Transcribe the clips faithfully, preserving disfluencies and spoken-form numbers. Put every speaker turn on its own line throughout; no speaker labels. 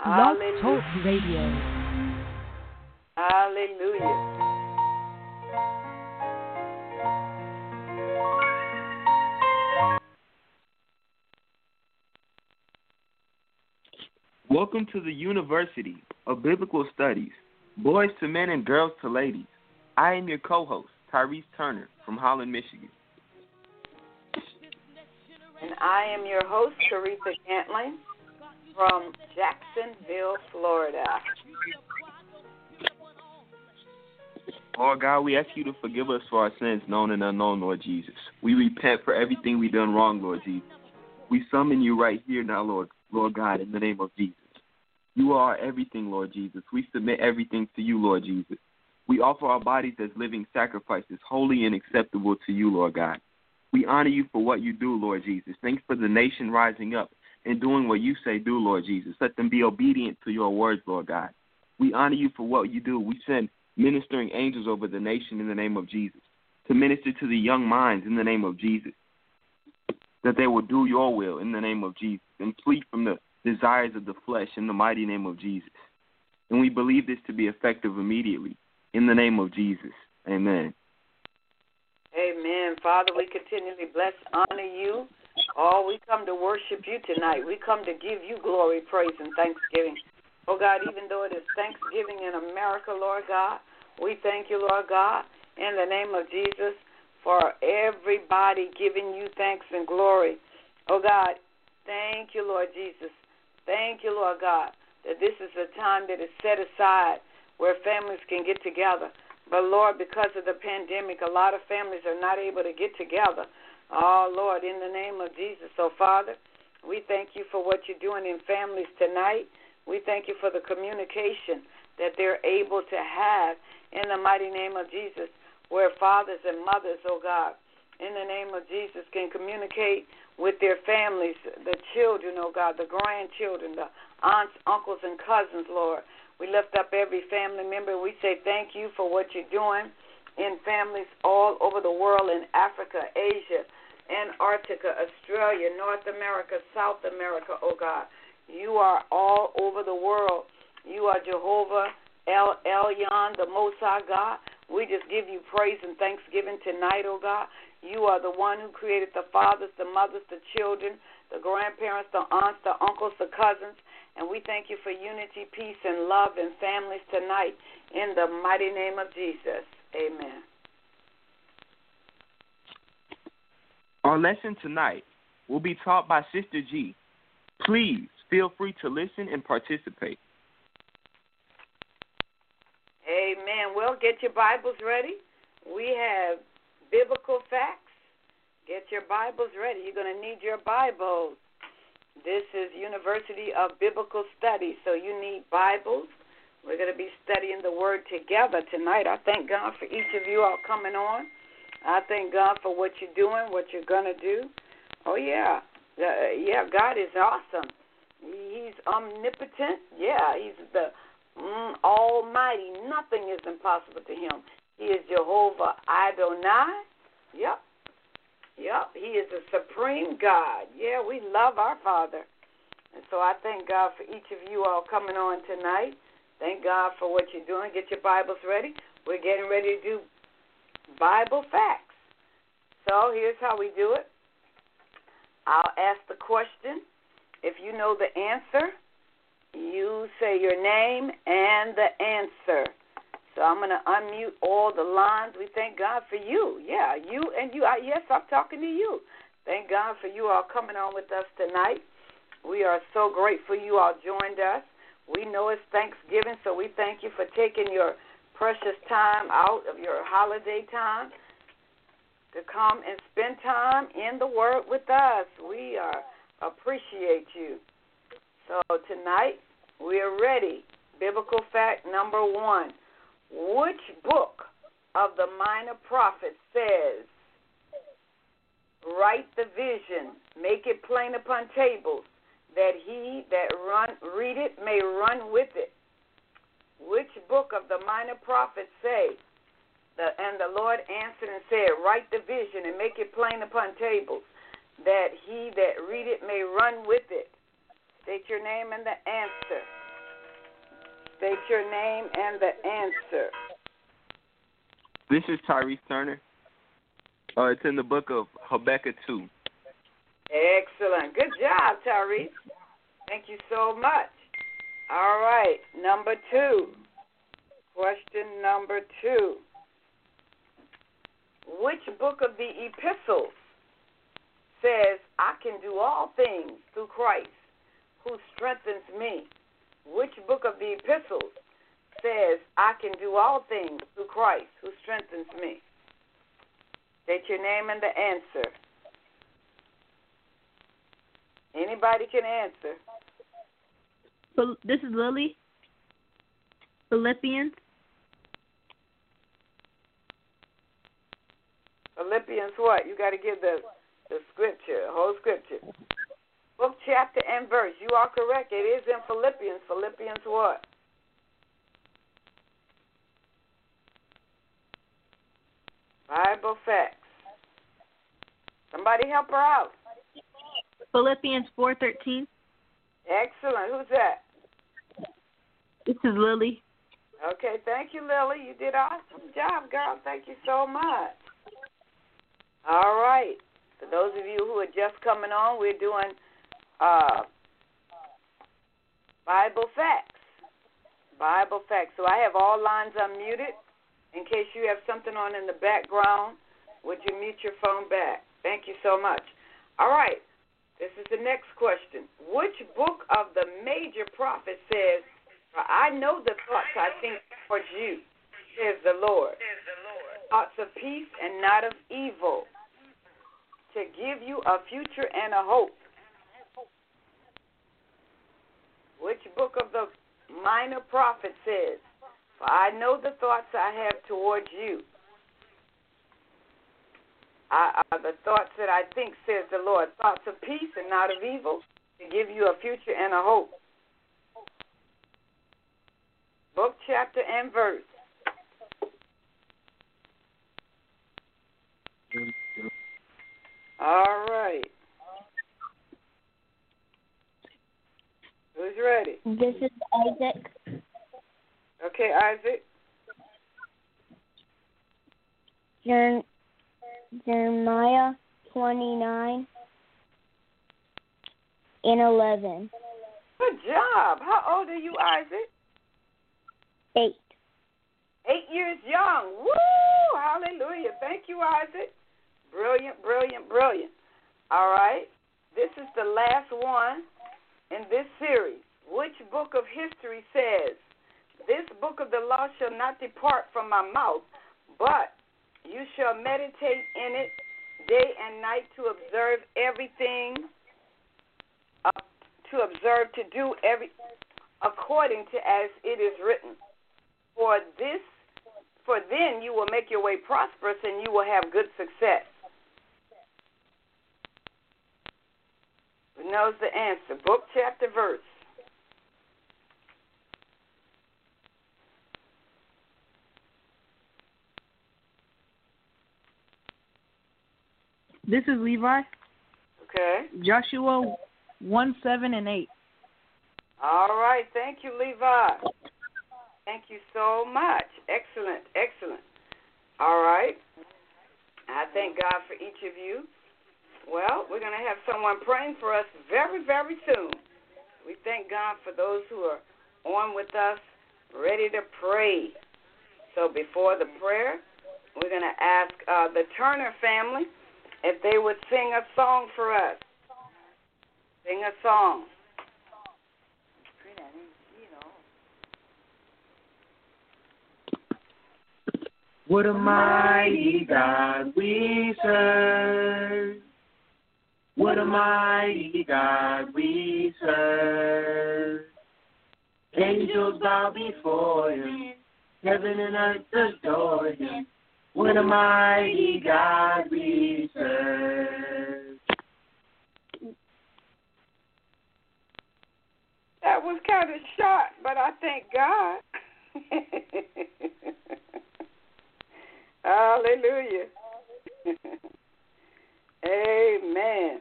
Blog Talk
Hallelujah.
Radio.
Hallelujah.
Welcome to the University of Biblical Studies, boys to men and girls to ladies. I am your co-host, Tyrese Turner from Holland, Michigan.
And I am your host, Teresa Gantling from Jacksonville, Florida.
Lord God, we ask you to forgive us for our sins, known and unknown, Lord Jesus. We repent for everything we've done wrong, Lord Jesus. We summon you right here now, Lord, Lord God, in the name of Jesus. You are everything, Lord Jesus. We submit everything to you, Lord Jesus. We offer our bodies as living sacrifices, holy and acceptable to you, Lord God. We honor you for what you do, Lord Jesus. Thanks for the nation rising up and doing what you say do, Lord Jesus. Let them be obedient to your words, Lord God. We honor you for what you do. We send ministering angels over the nation in the name of Jesus, to minister to the young minds in the name of Jesus, that they will do your will in the name of Jesus and flee from the desires of the flesh in the mighty name of Jesus. And we believe this to be effective immediately in the name of Jesus. Amen.
Amen. Father, we continually bless, honor you. Oh, we come to worship you tonight. We come to give you glory, praise, and thanksgiving. Oh, God, even though it is Thanksgiving in America, Lord God, we thank you, Lord God, in the name of Jesus, for everybody giving you thanks and glory. Oh, God, thank you, Lord Jesus. Thank you, Lord God, that this is a time that is set aside where families can get together. But, Lord, because of the pandemic, a lot of families are not able to get together. Oh, Lord, in the name of Jesus. So, Father, we thank you for what you're doing in families tonight. We thank you for the communication that they're able to have in the mighty name of Jesus, where fathers and mothers, oh God, in the name of Jesus, can communicate with their families, the children, oh God, the grandchildren, the aunts, uncles, and cousins, Lord. We lift up every family member. We say thank you for what you're doing in families all over the world, in Africa, Asia, Antarctica, Australia, North America, South America, oh God. You are all over the world. You are Jehovah El Elyon, the Most High God. We just give you praise and thanksgiving tonight, oh God. You are the one who created the fathers, the mothers, the children, the grandparents, the aunts, the uncles, the cousins. And we thank you for unity, peace, and love in families tonight. In the mighty name of Jesus. Amen.
Our lesson tonight will be taught by Sister G. Please feel free to listen and participate.
Amen. Well, get your Bibles ready. We have biblical facts. Get your Bibles ready. You're going to need your Bibles. This is University of Biblical Studies, so you need Bibles. We're going to be studying the Word together tonight. I thank God for each of you all coming on. I thank God for what you're doing, what you're going to do. Oh, yeah. Uh, yeah, God is awesome. He's omnipotent. Yeah, he's the mm, almighty. Nothing is impossible to him. He is Jehovah Adonai. Yep. Yep. He is a supreme God. Yeah, we love our Father. And so I thank God for each of you all coming on tonight. Thank God for what you're doing. Get your Bibles ready. We're getting ready to do Bible facts. So here's how we do it. I'll ask the question. If you know the answer, you say your name and the answer. So I'm going to unmute all the lines. We thank God for you. Yeah, you and you. I, yes, I'm talking to you. Thank God for you all coming on with us tonight. We are so grateful you all joined us. We know it's Thanksgiving, so we thank you for taking your precious time out of your holiday time to come and spend time in the Word with us. We are appreciate you. So tonight we are ready. Biblical fact number one. Which book of the Minor Prophets says, write the vision, make it plain upon tables, that he that run read it may run with it? Which book of the Minor Prophets say, the, and the Lord answered and said, write the vision and make it plain upon tables, that he that read it may run with it? State your name and the answer. State your name and the answer.
This is Tyrese Turner. Uh, it's in the book of Habakkuk two.
Excellent. Good job, Tyrese. Thank you so much. All right, number two. Question number two. Which book of the epistles says, I can do all things through Christ who strengthens me? Which book of the epistles says, I can do all things through Christ who strengthens me? State your name and the answer. Anybody can answer.
This is Lily. Philippians.
Philippians what? You got to give the, the scripture, the whole scripture. Book, chapter, and verse. You are correct. It is in Philippians. Philippians what? Bible facts. Somebody help her out.
Philippians four thirteen.
Excellent. Who's that?
This is Lily.
Okay, thank you, Lily. You did an awesome job, girl. Thank you so much. All right. For those of you who are just coming on, we're doing uh, Bible facts. Bible facts. So I have all lines unmuted. In case you have something on in the background, would you mute your phone back? Thank you so much. All right. This is the next question. Which book of the major prophets says, For I know the thoughts I think towards you, says the Lord, thoughts of peace and not of evil, to give you a future and a hope? Which book of the minor prophet says, For I know the thoughts I have towards you, I, are the thoughts that I think, says the Lord, thoughts of peace and not of evil, to give you a future and a hope. Book, chapter, and verse. All right. Who's ready?
This is Isaac.
Okay, Isaac.
Jer- Jeremiah twenty-nine and eleven.
Good job. How old are you, Isaac?
Eight.
Eight years young. Woo! Hallelujah. Thank you, Isaac. Brilliant, brilliant, brilliant. All right. This is the last one in this series. Which book of history says, This book of the law shall not depart from my mouth, but you shall meditate in it day and night to observe everything, uh, to observe to do every according to as it is written. For this, for then you will make your way prosperous and you will have good success. Who knows the answer? Book, chapter, verse.
This is Levi.
Okay.
Joshua one, seven, and eight.
All right. Thank you, Levi. Thank you so much. Excellent, excellent. All right. I thank God for each of you. Well, we're going to have someone praying for us very, very soon. We thank God for those who are on with us, ready to pray. So before the prayer, we're going to ask uh, the Turner family if they would sing a song for us. Sing a song.
What a mighty God we serve. What a mighty God we serve. Angels bow before him. Heaven and earth adore him. What a mighty God we serve.
That was kind of short, but I thank God. Hallelujah. Amen.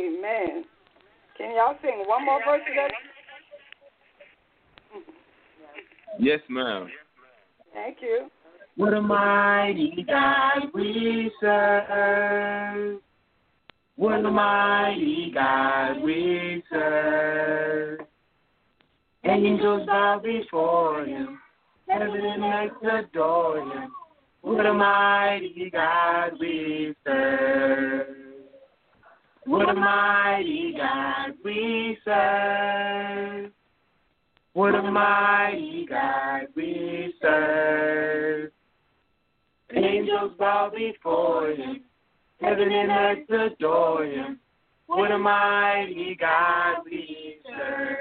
Amen. Can y'all sing one more verse of that?
Yes, ma'am.
Thank you.
What a mighty God we serve. What a mighty God we serve. Angels bow before him. Heaven and earth adore him. What a mighty God we serve. What a mighty God we serve. What a mighty God we serve. Angels bow before him. Heaven and earth adore him. What a mighty God we serve.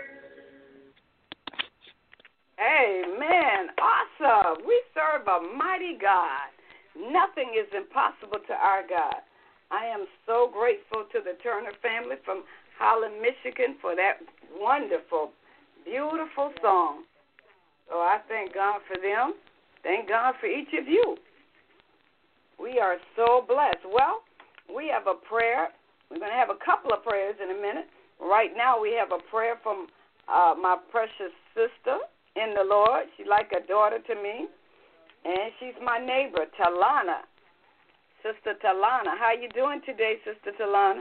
Amen. Awesome. We serve a mighty God. Nothing is impossible to our God. I am so grateful to the Turner family from Holland, Michigan for that wonderful, beautiful song. So I thank God for them. Thank God for each of you. We are so blessed. Well, we have a prayer. We're going to have a couple of prayers in a minute. Right now we have a prayer from uh, my precious sister in the Lord. She's like a daughter to me, and she's my neighbor, Talana. Sister Talana, how you doing today, Sister Talana?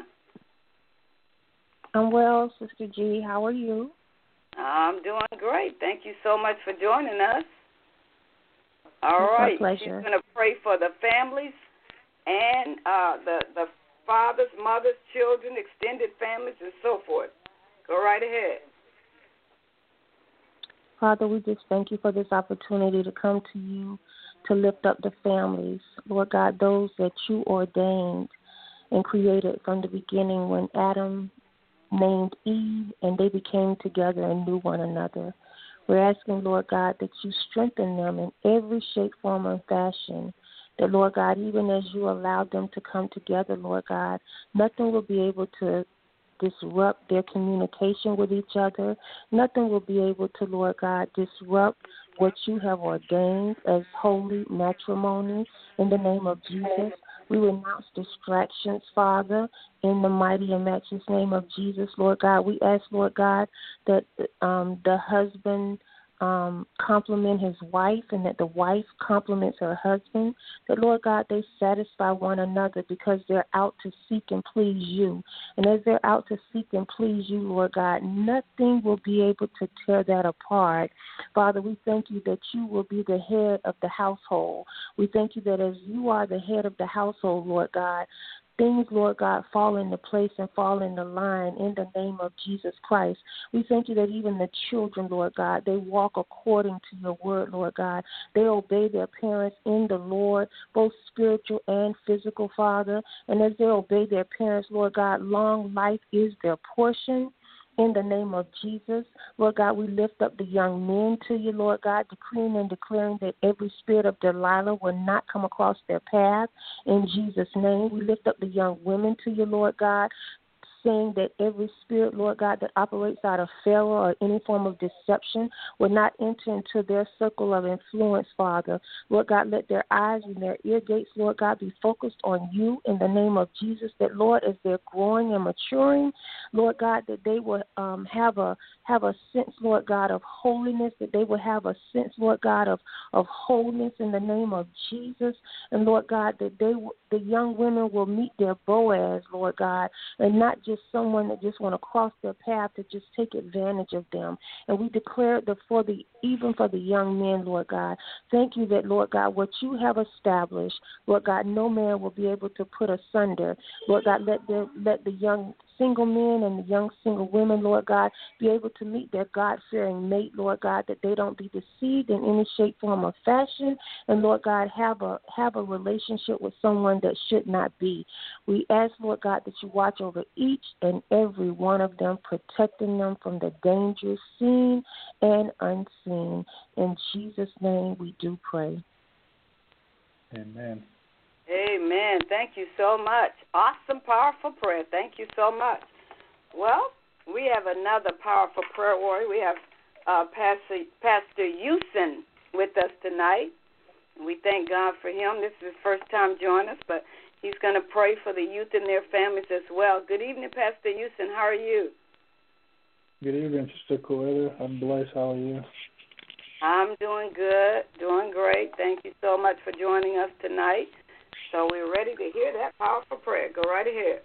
I'm well, Sister G. How are you?
I'm doing great. Thank you so much for joining us. All
it's
right.
My pleasure.
She's going to pray for the families and uh, the, the fathers, mothers, children, extended families, and so forth. Go right ahead.
Father, we just thank you for this opportunity to come to you to lift up the families. Lord God, those that you ordained and created from the beginning when Adam named Eve and they became together and knew one another. We're asking, Lord God, that you strengthen them in every shape, form, and fashion. That, Lord God, even as you allowed them to come together, Lord God, nothing will be able to disrupt their communication with each other. Nothing will be able to, Lord God, disrupt what you have ordained as holy matrimony. In the name of Jesus, we renounce distractions, Father, in the mighty and matchless name of Jesus, Lord God. We ask, Lord God, that um, the husband um, compliment his wife and that the wife compliments her husband, that, Lord God, they satisfy one another because they're out to seek and please you. And as they're out to seek and please you, Lord God, nothing will be able to tear that apart. Father, we thank you that you will be the head of the household. We thank you that as you are the head of the household, Lord God, things, Lord God, fall into place and fall into line in the name of Jesus Christ. We thank you that even the children, Lord God, they walk according to your word, Lord God. They obey their parents in the Lord, both spiritual and physical, Father. And as they obey their parents, Lord God, long life is their portion. In the name of Jesus, Lord God, we lift up the young men to you, Lord God, decreeing and declaring that every spirit of Delilah will not come across their path. In Jesus' name, we lift up the young women to you, Lord God, saying that every spirit, Lord God, that operates out of Pharaoh or any form of deception will not enter into their circle of influence, Father. Lord God, let their eyes and their ear gates, Lord God, be focused on you in the name of Jesus, that, Lord, as they're growing and maturing, Lord God, that they will um, have a have a sense, Lord God, of holiness, that they will have a sense, Lord God, of, of wholeness in the name of Jesus. And, Lord God, that they the young women will meet their Boaz, Lord God, and not just someone that just want to cross their path to just take advantage of them. And we declare that for the even for the young men, Lord God, thank you that, Lord God, what you have established, Lord God, no man will be able to put asunder. Lord God, let the let the young single men and the young single women, Lord God, be able to meet their God-fearing mate, Lord God, that they don't be deceived in any shape, form, or fashion, and, Lord God, have a have a relationship with someone that should not be. We ask, Lord God, that you watch over each and every one of them, protecting them from the dangers seen and unseen. In Jesus' name we do pray.
Amen.
Amen. Thank you so much. Awesome, powerful prayer. Thank you so much. Well, we have another powerful prayer warrior. We have uh, Pastor, Pastor Houston with us tonight. We thank God for him. This is his first time joining us, but he's going to pray for the youth and their families as well. Good evening, Pastor Houston. How are you?
Good evening, Sister Coetta. I'm blessed. How are you?
I'm doing good, doing great. Thank you so much for joining us tonight. So we're ready to hear that powerful prayer. Go right ahead.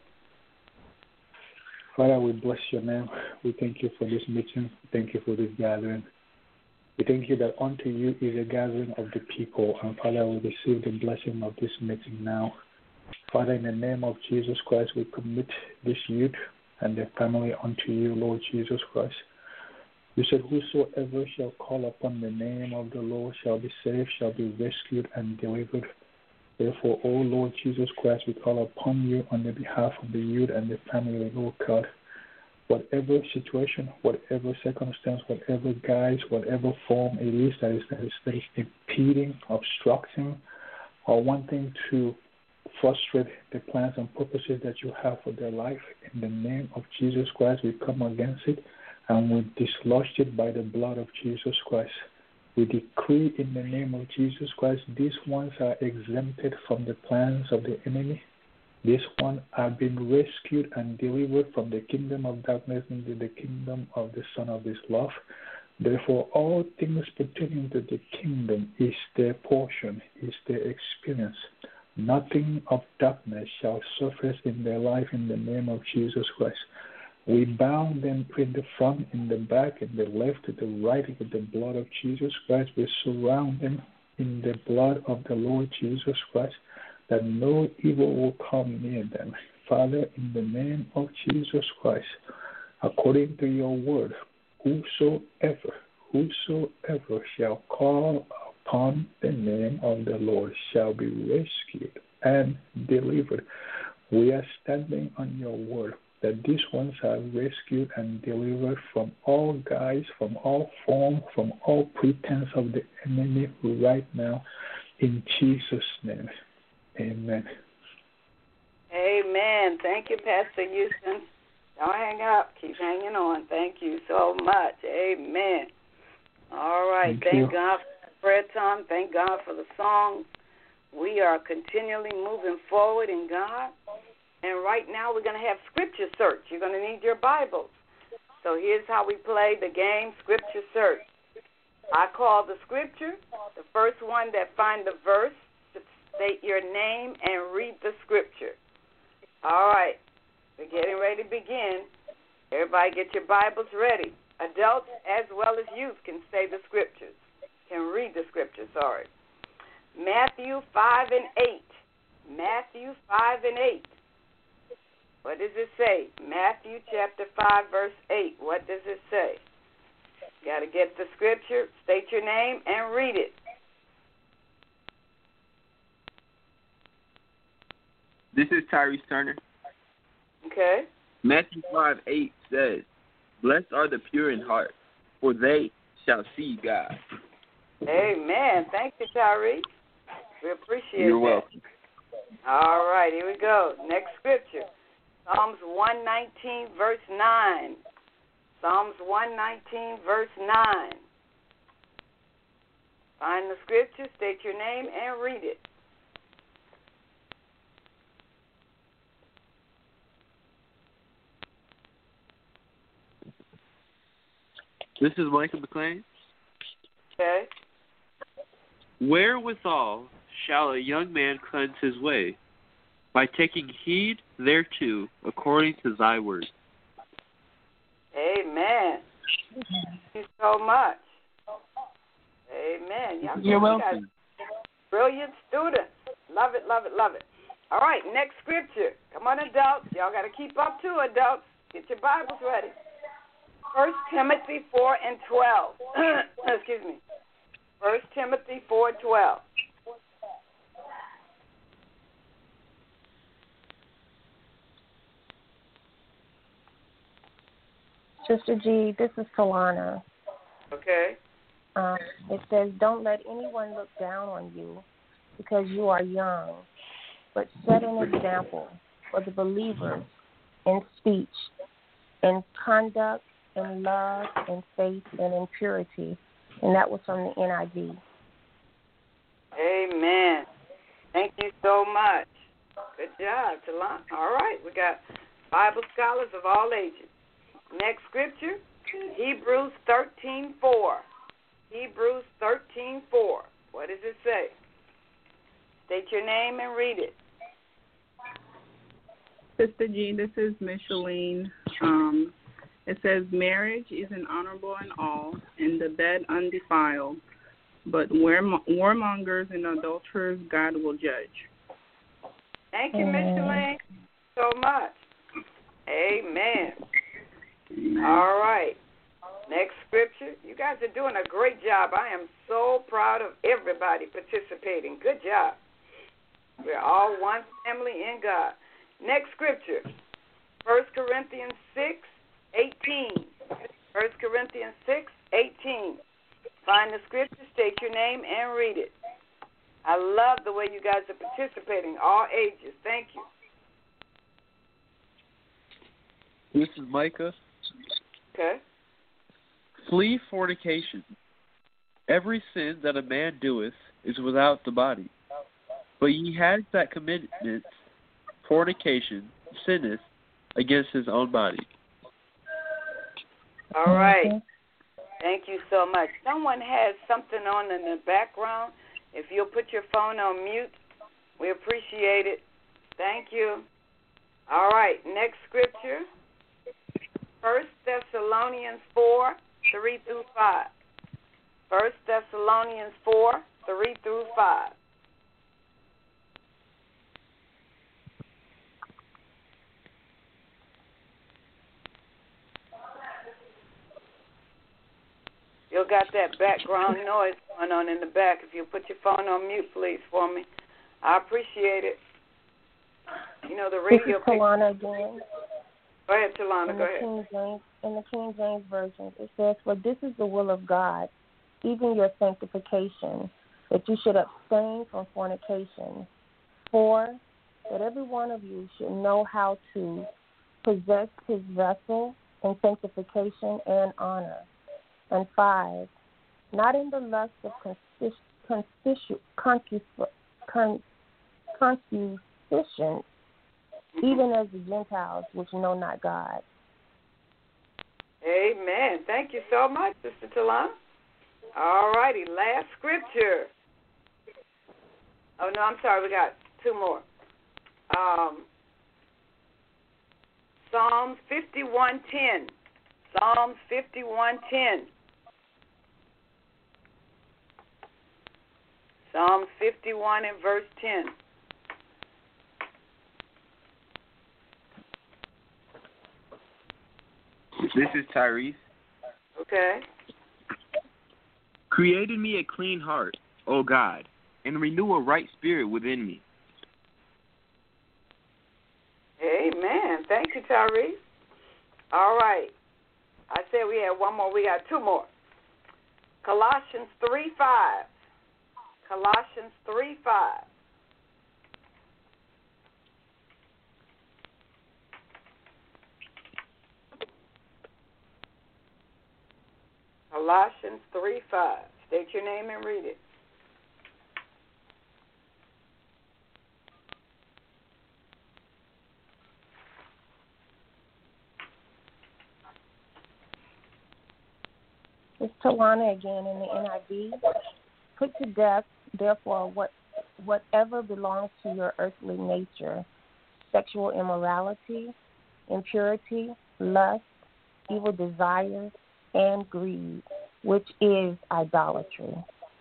Father, we bless your name. We thank you for this meeting. Thank you for this gathering. We thank you that unto you is a gathering of the people. And Father, we receive the blessing of this meeting now. Father, in the name of Jesus Christ, we commit this youth and their family unto you, Lord Jesus Christ. You said, whosoever shall call upon the name of the Lord shall be saved, shall be rescued and delivered. Therefore, O Lord Jesus Christ, we call upon you on the behalf of the youth and the family, Lord God. Whatever situation, whatever circumstance, whatever guise, whatever form it is that is, that is, that is impeding, obstructing, or wanting to frustrate the plans and purposes that you have for their life, in the name of Jesus Christ, we come against it and we dislodge it by the blood of Jesus Christ. We decree in the name of Jesus Christ, these ones are exempted from the plans of the enemy. These ones have been rescued and delivered from the kingdom of darkness into the kingdom of the Son of His love. Therefore, all things pertaining to the kingdom is their portion, is their experience. Nothing of darkness shall surface in their life in the name of Jesus Christ. We bound them in the front, in the back, in the left, to the right with the blood of Jesus Christ. We surround them in the blood of the Lord Jesus Christ, that no evil will come near them. Father, in the name of Jesus Christ, according to your word, whosoever, whosoever shall call upon the name of the Lord shall be rescued and delivered. We are standing on your word that these ones are rescued and delivered from all guise, from all form, from all pretense of the enemy right now, in Jesus' name. Amen.
Amen. Thank you, Pastor Houston. Don't hang up. Keep hanging on. Thank you so much. Amen. All right.
Thank,
Thank
you.
God for the prayer time. Thank God for the song. We are continually moving forward in God. And right now we're going to have scripture search. You're going to need your Bibles. So here's how we play the game, scripture search. I call the scripture. The first one that find the verse, state your name and read the scripture. All right. We're getting ready to begin. Everybody get your Bibles ready. Adults as well as youth can say the scriptures, can read the scripture, sorry. Matthew five and eight. Matthew five and eight. What does it say? Matthew chapter five, verse eight. What does it say? You got to get the scripture, state your name, and read it.
This is Tyrese Turner.
Okay.
Matthew five eight says, blessed are the pure in heart, for they shall see God.
Amen. Thank you, Tyrese. We appreciate
You're
that.
welcome.
All right, here we go. Next scripture. Psalms one nineteen, verse nine. Psalms one nineteen, verse nine. Find the scripture, state your name, and read it.
This is Michael McLean.
Okay.
Wherewithal shall a young man cleanse his way? By taking heed thereto, according to thy word.
Amen. Thank you so much. Amen. Y'all
You're
guys
welcome.
Brilliant students. Love it, love it, love it. All right, next scripture. Come on, adults. Y'all got to keep up too, adults. Get your Bibles ready. First Timothy four and twelve. Excuse me. First Timothy four twelve.
Sister G, this is Talana.
Okay.
Um, it says, don't let anyone look down on you because you are young, but set an example for the believers in speech, in conduct, in love, in faith, and in purity. And that was from the N I V.
Amen. Thank you so much. Good job, Talana. All right, we got Bible scholars of all ages. Next scripture, Hebrews thirteen four. Hebrews thirteen four. What does it say? State your name and read it.
Sister Jean, this is Micheline. Um, it says, marriage is an honorable in all, and the bed undefiled, but warmongers and adulterers God will judge.
Thank you, Micheline, so much. Amen. Amen. All right. Next scripture. You guys are doing a great job. I am so proud of everybody participating. Good job. We're all one family in God. Next scripture. First Corinthians six eighteen. First Corinthians six eighteen. Find the scripture, state your name, and read it. I love the way you guys are participating, all ages. Thank you.
This is Micah.
Okay.
Flee fornication. Every sin that a man doeth is without the body. But ye had that committeth fornication, sinneth against his own body.
All right. Thank you so much. Someone has something on in the background. If you'll put your phone on mute, we appreciate it. Thank you. All right. Next scripture. First Thessalonians four, three through five. First Thessalonians four, three through five. You got that background noise going on in the back. If you put your phone on mute, please, for me. I appreciate it. You know, the radio...
This is Talana again.
Go ahead, Talana,
in
go
the
ahead.
King James, in the King James Version, it says, for this is the will of God, even your sanctification, that you should abstain from fornication. For that every one of you should know how to possess his vessel in sanctification and honor. And five, not in the lust of concupiscence, even as the Gentiles which know not God.
Amen. Thank you so much, Sister Talana. All righty, last scripture. Oh, no, I'm sorry, we got two more. Um, Psalms fifty-one ten. Psalms fifty-one ten. Psalms fifty-one and verse ten.
This is Tyrese.
Okay.
Create in me a clean heart, O God, and renew a right spirit within me.
Amen. Thank you, Tyrese. All right. I said we had one more. We got two more. Colossians three five. Colossians three five. Colossians three five. State your name and read it.
It's Tawana again in the N I V. Put to death, therefore, what whatever belongs to your earthly nature, sexual immorality, impurity, lust, evil desires, and greed, which is idolatry.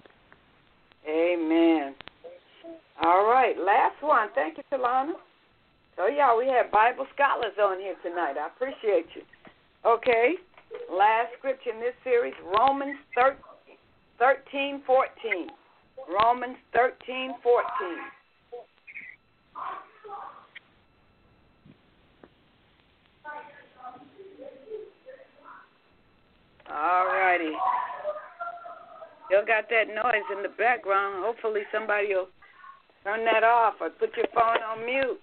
Amen. All right, last one. Thank you, Talana. So, y'all, we have Bible scholars on here tonight. I appreciate you. Okay, last scripture in this series, Romans thirteen fourteen. Romans thirteen fourteen. All righty. Still got that noise in the background. Hopefully somebody will turn that off or put your phone on mute.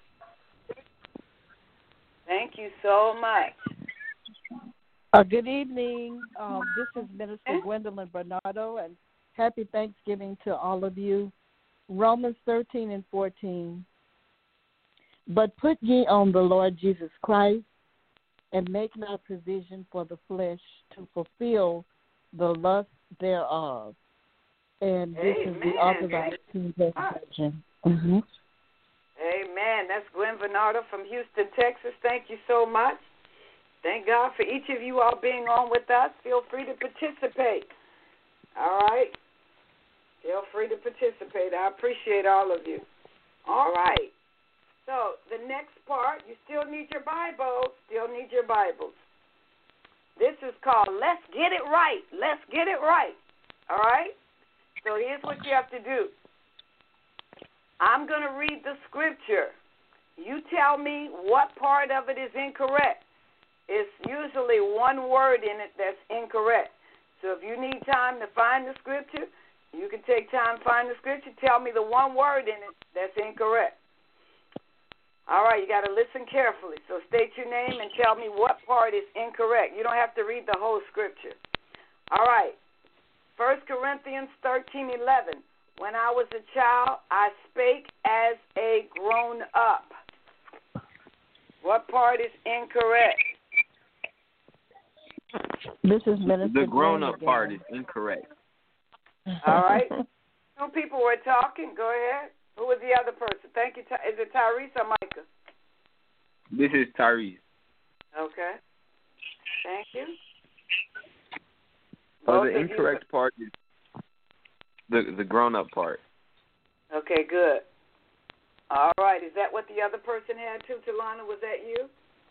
Thank you so much.
Uh, good evening. Um, this is Minister Gwendolyn Bernardo, and happy Thanksgiving to all of you. Romans thirteen and fourteen. But put ye on the Lord Jesus Christ, and make not provision for the flesh to fulfill the lust thereof. and this
Amen.
is the Authorized King James Version. Mm-hmm.
Amen. That's Gwen Bernardo from Houston, Texas. Thank you so much. Thank God for each of you all being on with us. Feel free to participate. All right? Feel free to participate. I appreciate all of you. All right. So the next part, you still need your Bibles. Still need your Bibles. This is called Let's Get It Right. Let's Get It Right. All right? So here's what you have to do. I'm going to read the scripture. You tell me what part of it is incorrect. It's usually one word in it that's incorrect. So if you need time to find the scripture, you can take time to find the scripture. Tell me the one word in it that's incorrect. All right, you got to listen carefully. So state your name and tell me what part is incorrect. You don't have to read the whole scripture. All right. First Corinthians thirteen eleven. When I was a child, I spake as a grown up. What part is incorrect?
This is Minister.
The grown up part is incorrect.
All right. Two people were talking. Go ahead. Who was the other person? Thank you. Is it Tyrese or Micah?
This is Tyrese.
Okay. Thank you.
Oh,
Both
the
of
incorrect
you.
part is the the grown up part.
Okay, good. All right. Is that what the other person had too, Talana? Was that you?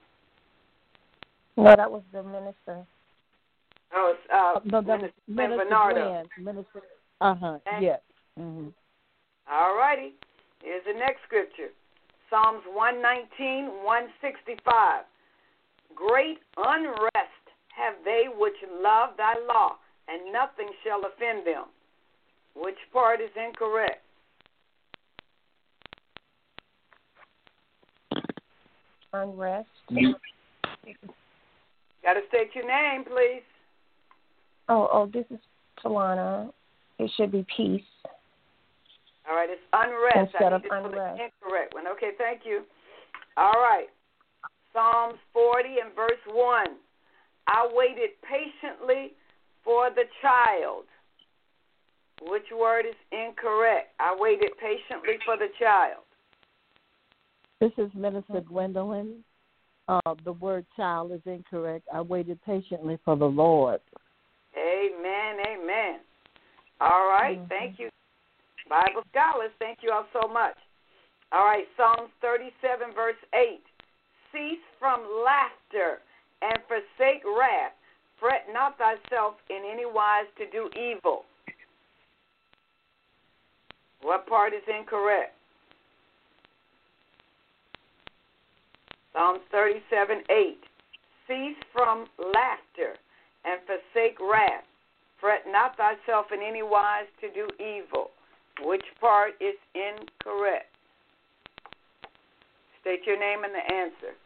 No, that was the minister.
Oh, it's uh,
No, that
Minister,
was Minister
Bernardo.
Gwen. Minister. Uh huh. Yes. Mm-hmm.
All righty. Here's the next scripture. Psalms one nineteen, one sixty-five. Great unrest have they which love thy law, and nothing shall offend them. Which part is incorrect?
Unrest.
Got to state your name, please.
Oh, oh, this is Talana. It should be peace.
All right, it's unrest.
Instead
I
of
need to put
unrest.
the incorrect one. Okay, thank you. All right. Psalms forty and verse one. I waited patiently for the child. Which word is incorrect? I waited patiently for the child.
This is Minister Gwendolyn. Uh, the word child is incorrect. I waited patiently for the Lord.
Amen, amen. All right, mm-hmm. Thank you. Bible scholars, thank you all so much. All right, Psalms thirty-seven, verse eight. Cease from laughter and forsake wrath. Fret not thyself in any wise to do evil. What part is incorrect? Psalms thirty-seven, eight. Cease from laughter and forsake wrath. Fret not thyself in any wise to do evil. Which part is incorrect? State your name and the answer.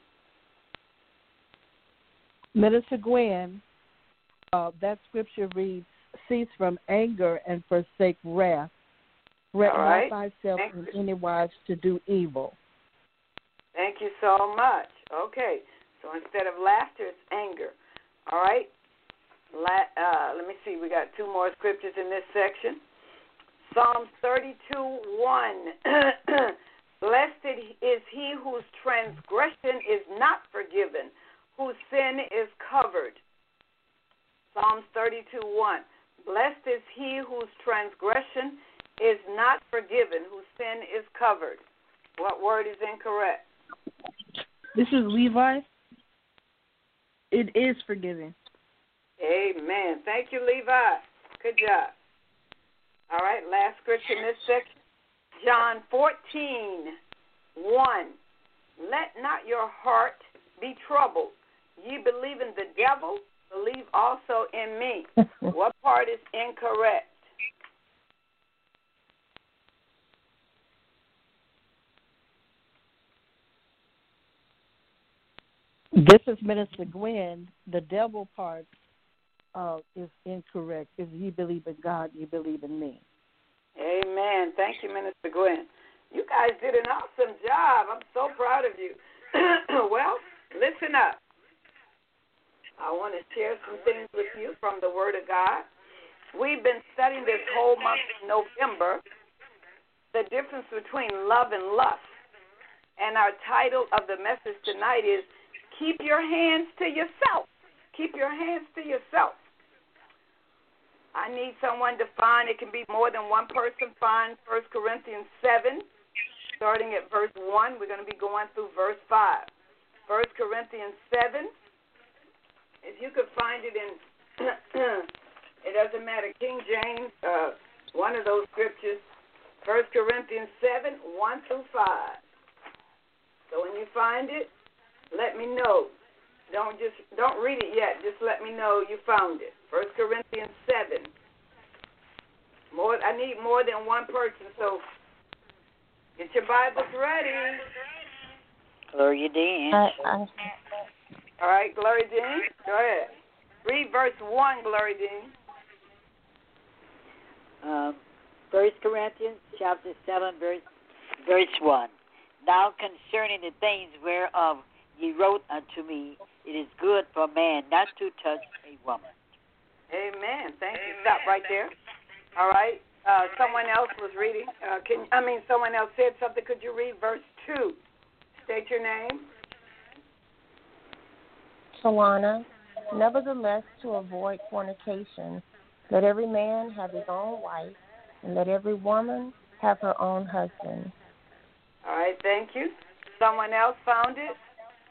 Minister Gwen, uh, that scripture reads, cease from anger and forsake wrath. Fret
All right.
not thyself
Thank
in
you.
any wise to do evil.
Thank you so much. Okay, so instead of laughter, it's anger. All right? La- uh, let me see. We got two more scriptures in this section. Psalms thirty-two, one. Blessed is he whose transgression is not forgiven, whose sin is covered. Psalms thirty-two, one. Blessed is he whose transgression is not forgiven, whose sin is covered. What word is incorrect?
This is Levi. It is forgiven.
Amen. Thank you, Levi. Good job. All right, last scripture in this section. John fourteen, one. Let not your heart be troubled. Ye believe in the devil, believe also in me. What part is incorrect?
This is Minister Gwen. The devil part uh, is incorrect. If you believe in God, you believe in me.
Amen. Thank you, Minister Gwen. You guys did an awesome job. I'm so proud of you. Well, listen up. I want to share some things with you from the Word of God. we've been studying this whole month of November, the difference between love and lust. And our title of the message tonight is Keep Your Hands to Yourself. Keep your hands to yourself. I need someone to find, it can be more than one person, find First Corinthians seven, starting at verse one. We're going to be going through verse five. First Corinthians seven. If you could find it in, it doesn't matter, King James, uh, one of those scriptures, First Corinthians seven, one through five. So when you find it, let me know. Don't just don't read it yet. Just let me know you found it. First Corinthians seven. More. I need more than one person. So get your Bibles ready.
Gloria Dean.
I, I,
All right, Gloria Dean. Go ahead. Read verse one, Gloria Dean.
Um, First Corinthians chapter seven, verse verse one. Now concerning the things whereof ye wrote unto me, it is good for a man not to touch a woman.
Amen. Thank you. Stop right there. All right. Uh, someone else was reading. Uh, can I mean someone else said something? Could you read verse two? State your name.
Tawana, nevertheless, to avoid fornication, let every man have his own wife, and let every woman have her own husband.
All right, thank you. Someone else found it?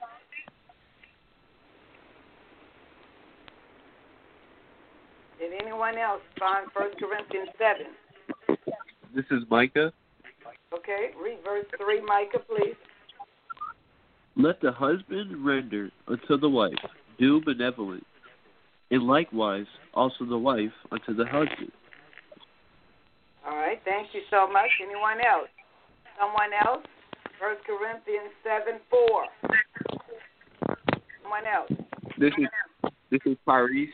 Did anyone else find First Corinthians seven?
This is Micah.
Okay, read verse three, Micah, please.
Let the husband render unto the wife due benevolence, and likewise also the wife unto the husband.
All right, thank you so much. Anyone else? Someone else? First Corinthians seven four. Someone else?
This is this is Paris.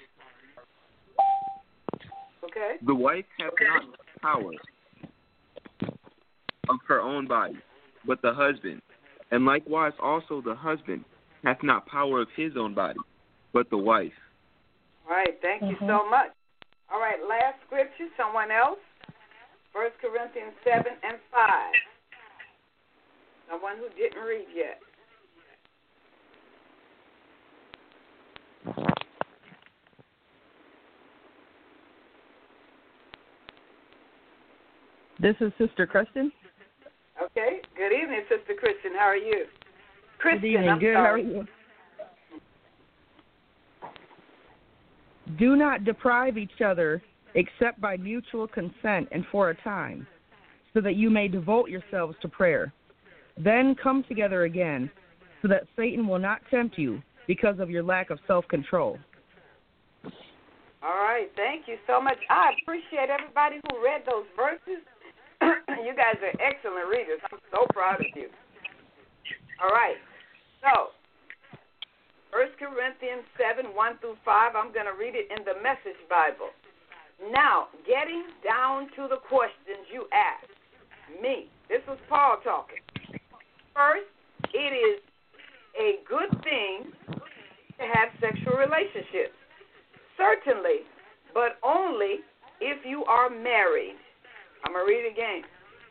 Okay.
The wife hath not power of her own body, but the husband, and likewise also the husband hath not power of his own body, but the wife.
All right, thank
mm-hmm.
you so much. All right, last scripture. Someone else? First Corinthians seven and five. Someone who didn't read yet.
This is Sister Kristen.
Okay. Good evening, Sister Kristen. How are you? Kristen,
Good evening.
I'm
Good.
sorry.
How are you? Do not deprive each other except by mutual consent and for a time, so that you may devote yourselves to prayer. Then come together again, so that Satan will not tempt you because of your lack of self-control.
All right. Thank you so much. I appreciate everybody who read those verses. You guys are excellent readers. I'm so proud of you. All right. So, First Corinthians seven, one through five, I'm going to read it in the Message Bible. Now, getting down to the questions you asked me. This was Paul talking. First, it is a good thing to have sexual relationships. Certainly, but only if you are married. I'm going to read it again.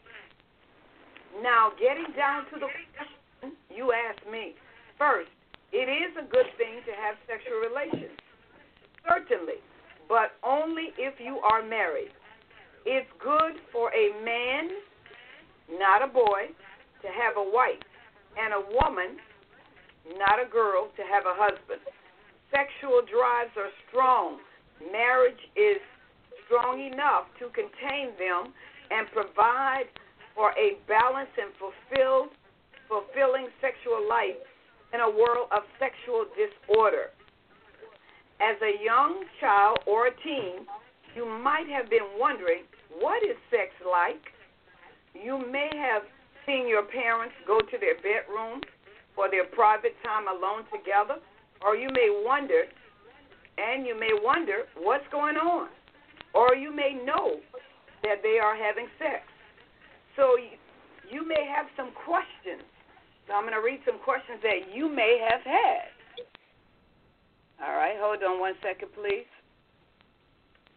Now, getting down to the question you asked me. First, it is a good thing to have sexual relations. Certainly, but only if you are married. It's good for a man, not a boy, to have a wife, and a woman, not a girl, to have a husband. Sexual drives are strong. Marriage is strong enough to contain them and provide for a balanced and fulfilled, fulfilling sexual life in a world of sexual disorder. As a young child or a teen, you might have been wondering, what is sex like? You may have seen your parents go to their bedroom for their private time alone together, or you may wonder, and you may wonder what's going on, or you may know that they are having sex. So you, you may have some questions. So I'm going to read some questions that you may have had. All right, hold on one second, please.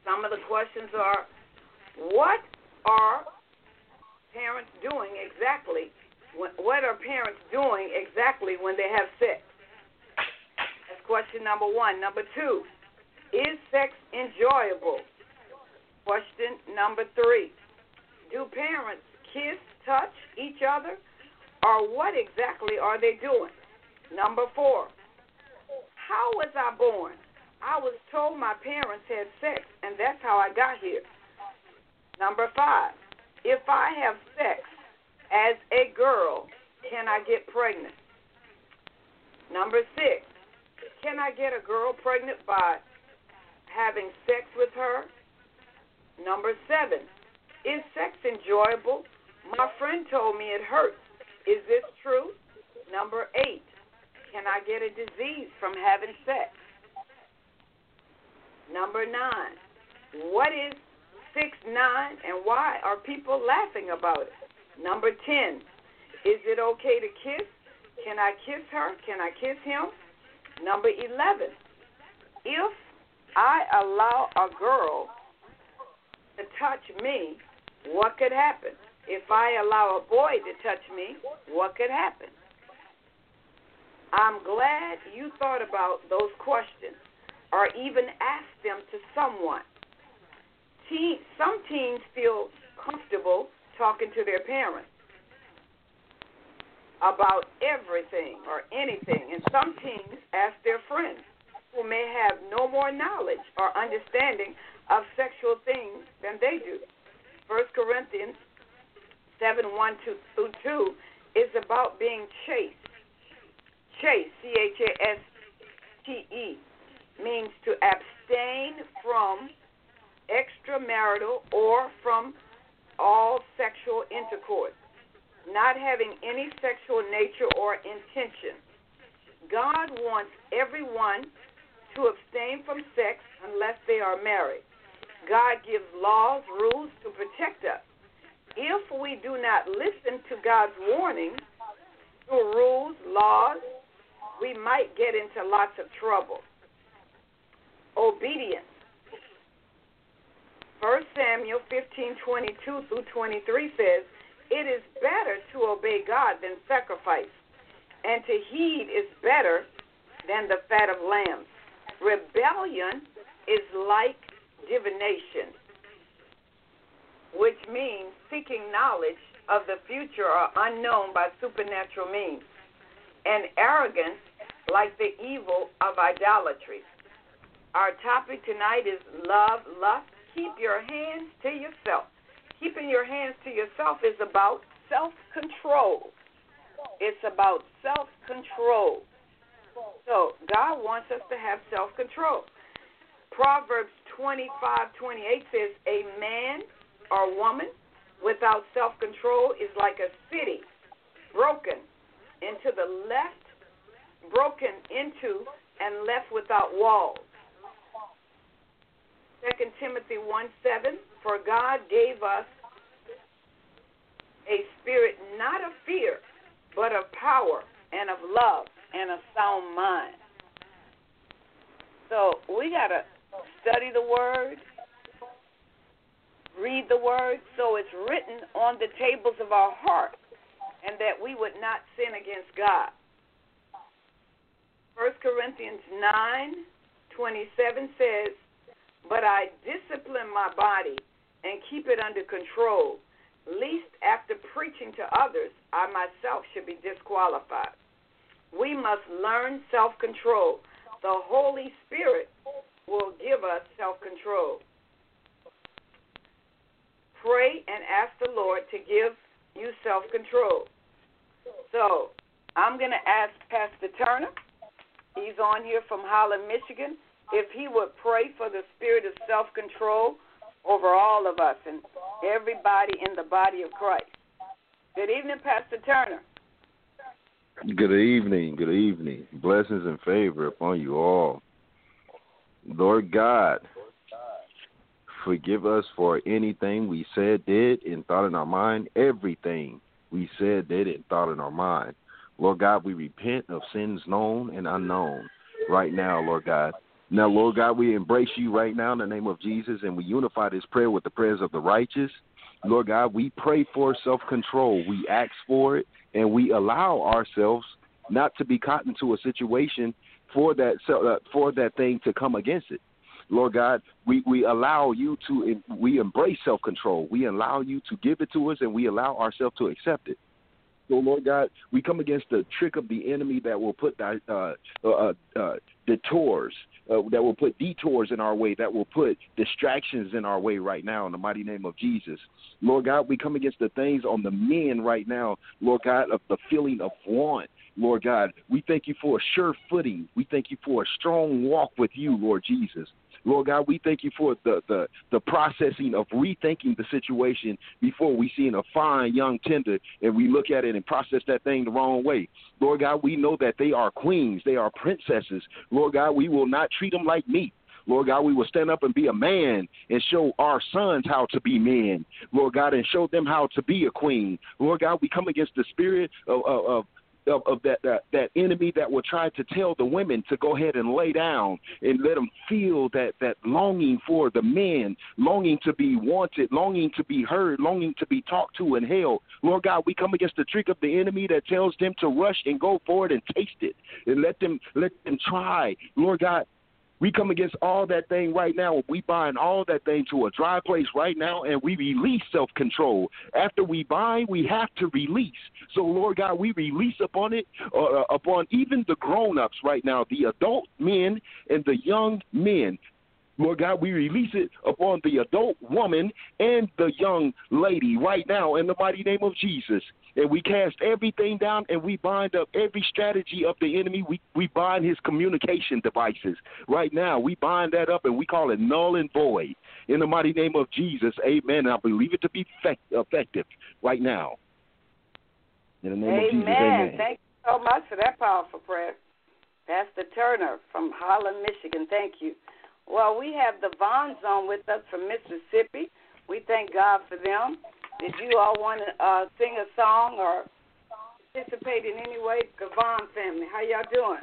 Some of the questions are, what are parents doing exactly? When, what are parents doing exactly when they have sex? That's question number one. Number two, is sex enjoyable? Question number three, do parents kiss, touch each other, or what exactly are they doing? Number four, how was I born? I was told my parents had sex, and that's how I got here. Number five, if I have sex as a girl, can I get pregnant? Number six, can I get a girl pregnant by having sex with her? Number seven, is sex enjoyable? My friend told me it hurts. Is this true? Number eight, can I get a disease from having sex? Number nine, what is six nine and why are people laughing about it? Number ten, is it okay to kiss? Can I kiss her? Can I kiss him? Number eleven, if I allow a girl to touch me, what could happen? If I allow a boy to touch me, what could happen? I'm glad you thought about those questions or even asked them to someone. Teen, some teens feel comfortable talking to their parents about everything or anything, and some teens ask their friends who may have no more knowledge or understanding of sexual things than they do. First Corinthians seven, one through two is about being chaste. Chaste, C H A S T E, means to abstain from extramarital or from all sexual intercourse, not having any sexual nature or intention. God wants everyone to abstain from sex unless they are married. God gives laws, rules to protect us. If we do not listen to God's warnings through rules, laws, we might get into lots of trouble. Obedience. First Samuel fifteen, twenty-two through twenty-three says, it is better to obey God than sacrifice, and to heed is better than the fat of lambs. Rebellion is like divination, which means seeking knowledge of the future or unknown by supernatural means, and arrogance like the evil of idolatry. Our topic tonight is love, lust. Keep your hands to yourself. Keeping your hands to yourself is about self-control. It's about self-control. So God wants us to have self-control. Proverbs twenty-five, twenty-eight says, a man or woman without self-control is like a city broken into the left, broken into and left without walls. Second Timothy one, seven, for God gave us a spirit not of fear, but of power and of love and a sound mind. So we got to study the Word, read the Word, so it's written on the tables of our heart, and that we would not sin against God. First Corinthians nine, twenty-seven says, but I discipline my body and keep it under control, lest after preaching to others, I myself should be disqualified. We must learn self-control. The Holy Spirit will give us self-control. Pray and ask the Lord to give you self-control. So I'm going to ask Pastor Turner. He's on here from Holland, Michigan. If he would pray for the spirit of self-control over all of us and everybody in the body of Christ. Good evening, Pastor Turner.
Good evening. Good evening. Blessings and favor upon you all. Lord God, forgive us for anything we said, did, and thought in our mind, everything we said, did, and thought in our mind. Lord God, we repent of sins known and unknown right now, Lord God. Now, Lord God, we embrace you right now in the name of Jesus, and we unify this prayer with the prayers of the righteous. Lord God, we pray for self-control. We ask for it, and we allow ourselves not to be caught into a situation for that uh, for that thing to come against it. Lord God, we, we allow you to, we embrace self-control. We allow you to give it to us, and we allow ourselves to accept it. So, Lord God, we come against the trick of the enemy that will put uh, uh, uh, detours, uh, that will put detours in our way, that will put distractions in our way right now in the mighty name of Jesus. Lord God, we come against the things on the men right now, Lord God, of the feeling of want. Lord God, we thank you for a sure footing. We thank you for a strong walk with you, Lord Jesus. Lord God, we thank you for the, the, the processing of rethinking the situation before we see in a fine young tender and we look at it and process that thing the wrong way. Lord God, we know that they are queens. They are princesses. Lord God, we will not treat them like meat. Lord God, we will stand up and be a man and show our sons how to be men. Lord God, and show them how to be a queen. Lord God, we come against the spirit of, of, of Of, of that, that that enemy that will try to tell the women to go ahead and lay down and let them feel that, that longing for the men, longing to be wanted, longing to be heard, longing to be talked to and held. Lord God, we come against the trick of the enemy that tells them to rush and go forward and taste it and let them let them try. Lord God, we come against all that thing right now. We bind all that thing to a dry place right now, and we release self-control. After we bind, we have to release. So, Lord God, we release upon it, uh, upon even the grown-ups right now, the adult men and the young men. Lord God, we release it upon the adult woman and the young lady right now in the mighty name of Jesus. And we cast everything down and we bind up every strategy of the enemy. We, we bind his communication devices right now. We bind that up and we call it null and void. In the mighty name of Jesus, amen. And I believe it to be effect, effective right now. In the name
amen.
of Jesus, amen.
Thank you so much for that powerful prayer. Pastor Turner from Holland, Michigan. Thank you. Well, we have the Vaughns on with us from Mississippi. We thank God for them. Did you all want to uh, sing a song or participate in any way? The Vaughn family, how y'all doing?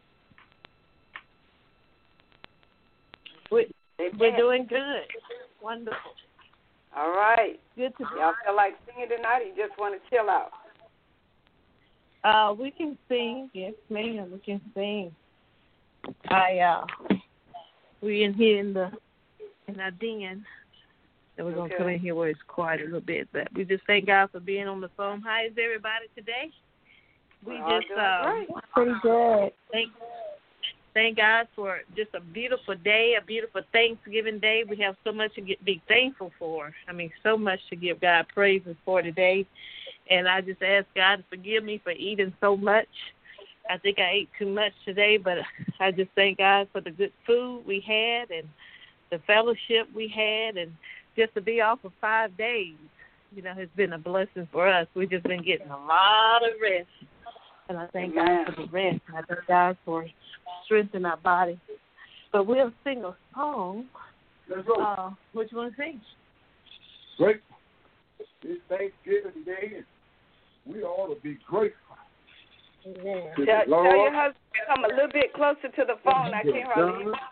We, we're doing good. Wonderful.
All right.
Good to
Y'all feel like singing tonight or you just want to chill out?
Uh, we can sing. Yes, ma'am, we can sing. I, uh, we in here in the, in our den. So we're going to
okay.
come in here where it's quiet a little bit. But we just thank God for being on the phone. How is everybody today? We
We're
just um,
pretty good.
Thank, thank God for just a beautiful day, a beautiful Thanksgiving day. We have so much to get, be thankful for. I mean, so much to give God praises for today. And I just ask God to forgive me for eating so much. I think I ate too much today, but I just thank God for the good food we had and the fellowship we had, and just to be off for five days, you know, has been a blessing for us. We've just been getting a lot of rest, and I thank
Amen.
God for the rest. I thank God for strengthening our body. But we'll sing a song.
Let's go.
Uh, what you want to sing?
Great. It's Thanksgiving Day, and we ought to be grateful.
Yeah.
Tell, tell your husband to come a little bit closer to the phone. I can't hardly hear.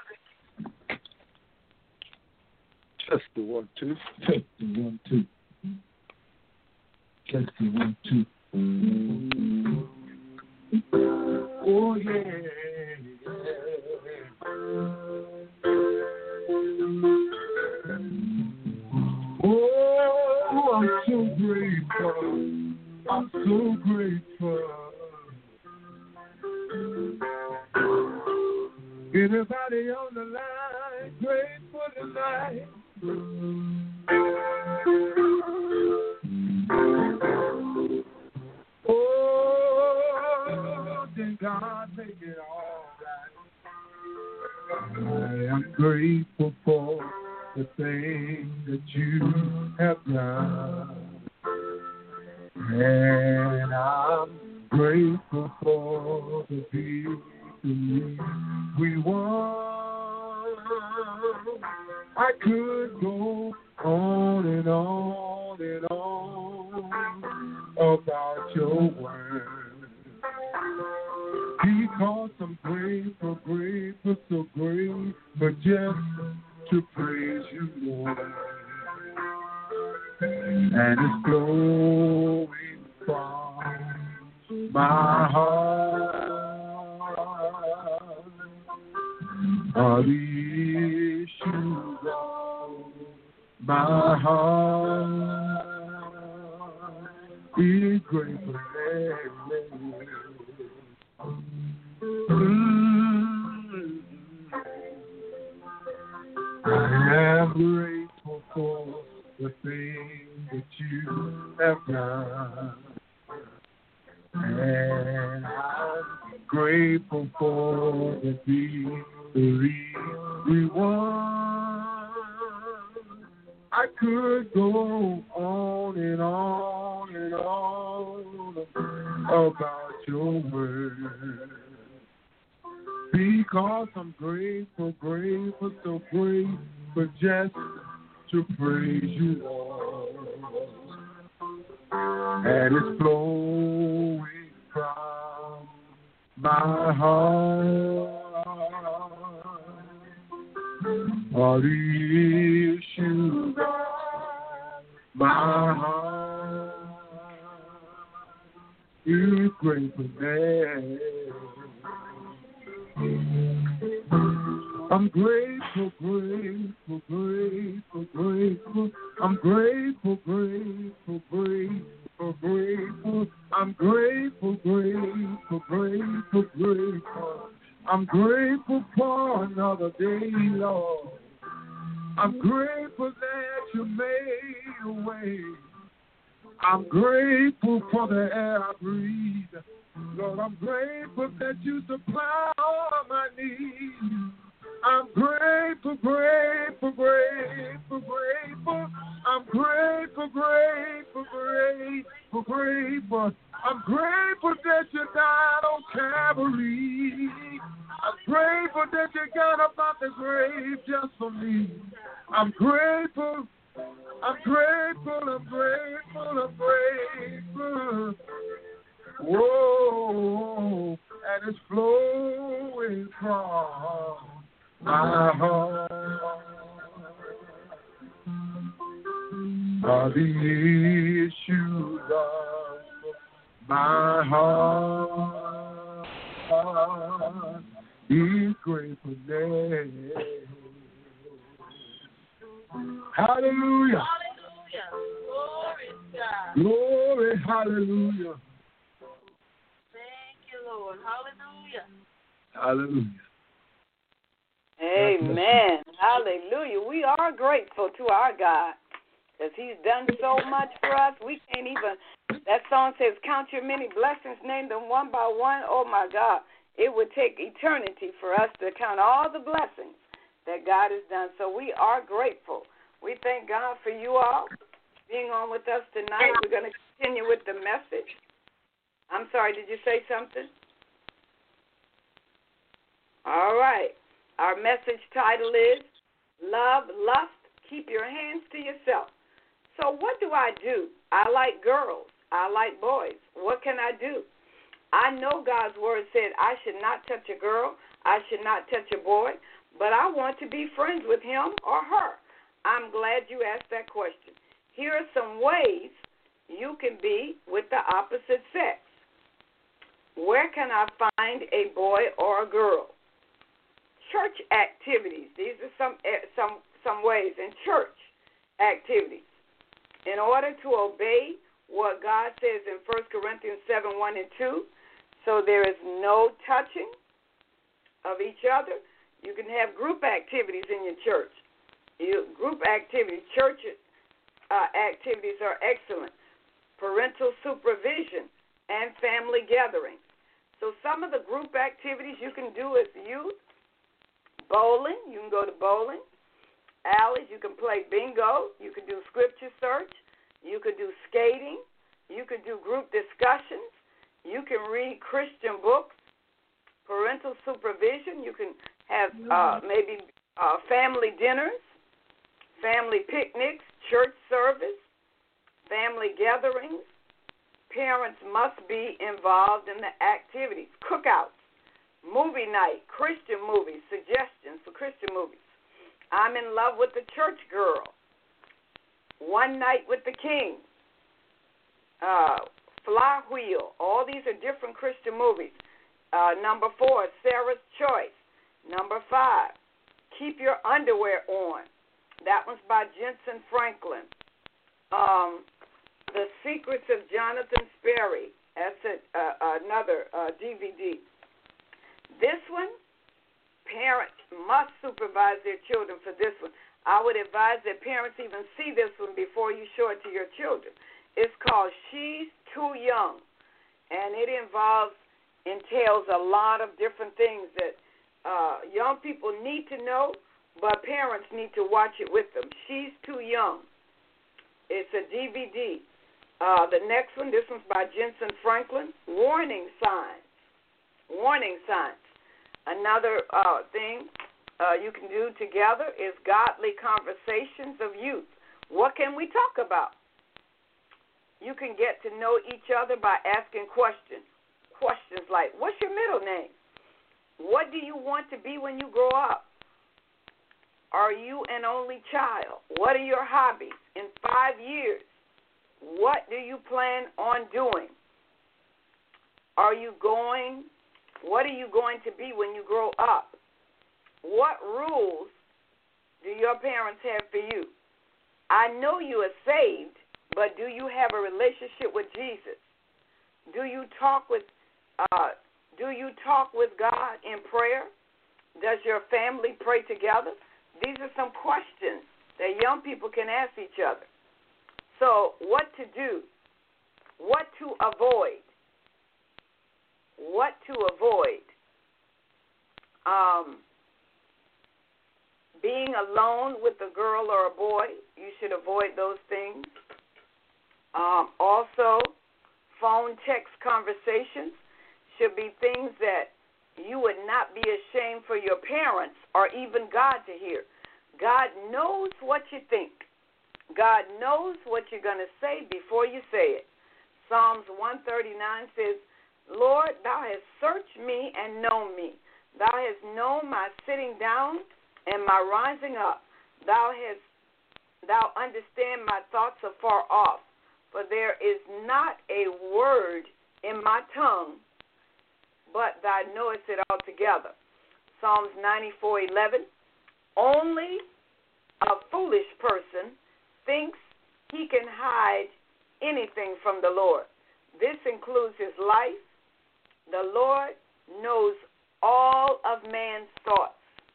Test the one, two. Test the one, two. Test the one, two. Oh, yeah. Oh, I'm so grateful. I'm so grateful. Anybody on the line grateful tonight? Oh, then God make it all right. I am grateful for the things that you have done. And I'm grateful for the victory we won. I could go on and on and on about your word, because I'm grateful, grateful, so grateful grateful just to praise you, Lord. And it's flowing from my heart are the issues of my heart. Be grateful, mm. I am grateful for the things that you have done, and I'm grateful for the victory we won. I could go on and on and on about your word, because I'm grateful, grateful, so grateful just to praise you, Lord. And it's flowing from my heart are the issues of my heart. You gratefulness. I'm grateful, grateful, grateful, grateful. I'm grateful, grateful, grateful, grateful. I'm grateful, grateful, grateful, grateful. I'm grateful for another day, Lord. I'm grateful that you made a way. I'm grateful for the air I breathe. Lord, I'm grateful that you supply all my needs. I'm grateful, grateful, grateful, grateful. I'm grateful, grateful, grateful, grateful. I'm grateful that you died on Calvary. I'm grateful that you got up out the grave just for me. I'm grateful. I'm grateful, I'm grateful, I'm grateful. Whoa, and it's flowing from my heart are the issues of my heart is gratefulness. Hallelujah.
Hallelujah. Glory to God.
Glory, hallelujah.
Thank you, Lord. Hallelujah.
Hallelujah.
Amen. Hallelujah. We are grateful to our God because he's done so much for us. We can't even, that song says, count your many blessings, name them one by one. Oh, my God. It would take eternity for us to count all the blessings that God has done. So we are grateful. We thank God for you all being on with us tonight. We're going to continue with the message. I'm sorry, did you say something? All right. Our message title is Love, Lust, Keep Your Hands to Yourself. So what do I do? I like girls. I like boys. What can I do? I know God's word said I should not touch a girl. I should not touch a boy. But I want to be friends with him or her. I'm glad you asked that question. Here are some ways you can be with the opposite sex. Where can I find a boy or a girl? Church activities. These are some some some ways in church activities. In order to obey what God says in First Corinthians seven, one and two, so there is no touching of each other. You can have group activities in your church. You, group activities, church uh, activities are excellent. Parental supervision and family gatherings. So some of the group activities you can do as youth, bowling, you can go to bowling. Alleys, you can play bingo. You can do scripture search. You could do skating. You could do group discussions. You can read Christian books. Parental supervision, you can have uh, maybe uh, family dinners, family picnics, church service, family gatherings. Parents must be involved in the activities. Cookouts. Movie night, Christian movies, suggestions for Christian movies. I'm in love with the church girl. One Night with the King. Uh, Fly Wheel. All these are different Christian movies. Uh, number four, Sarah's Choice. Number five, Keep Your Underwear On. That one's by Jensen Franklin. Um, The Secrets of Jonathan Sperry. That's a, uh, another uh, D V D. This one, parents must supervise their children for this one. I would advise that parents even see this one before you show it to your children. It's called She's Too Young, and it involves, entails a lot of different things that uh, young people need to know, but parents need to watch it with them. She's Too Young. It's a D V D. Uh, the next one, this one's by Jensen Franklin, Warning Signs. Warning Signs. Another uh, thing uh, you can do together is Godly Conversations of Youth. What can we talk about? You can get to know each other by asking questions. Questions like, what's your middle name? What do you want to be when you grow up? Are you an only child? What are your hobbies? In five years, what do you plan on doing? Are you going, what are you going to be when you grow up? What rules do your parents have for you? I know you are saved, but do you have a relationship with Jesus? Do you talk with uh, do you talk with God in prayer? Does your family pray together? These are some questions that young people can ask each other. So, what to do? What to avoid? What to avoid? Um, being alone with a girl or a boy, you should avoid those things. Um, also, phone, text conversations should be things that you would not be ashamed for your parents or even God to hear. God knows what you think. God knows what you're going to say before you say it. Psalms one thirty-nine says, Lord, thou hast searched me and known me. Thou hast known my sitting down and my rising up. Thou hast, thou understand my thoughts afar off. For there is not a word in my tongue, but thou knowest it altogether. Psalms ninety-four eleven. Only a foolish person thinks he can hide anything from the Lord. This includes his life. The Lord knows all of man's thoughts.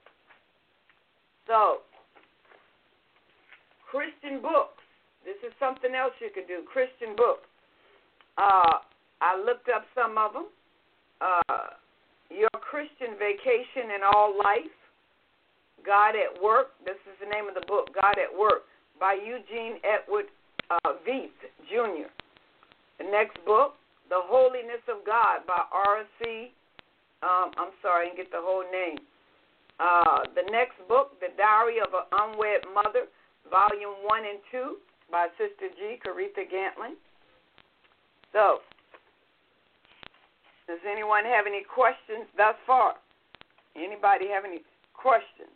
So, Christian books. This is something else you could do. Christian books. Uh, I looked up some of them. Uh, Your Christian Vacation in All Life. God at Work. This is the name of the book, God at Work, by Eugene Edward uh, Veith, Junior The next book, The Holiness of God, by R C Um, I'm sorry, I didn't get the whole name. Uh, the next book, The Diary of an Unwed Mother, Volume one and two, by Sister G. Caretha Gantlin. So, does anyone have any questions thus far? Anybody have any questions?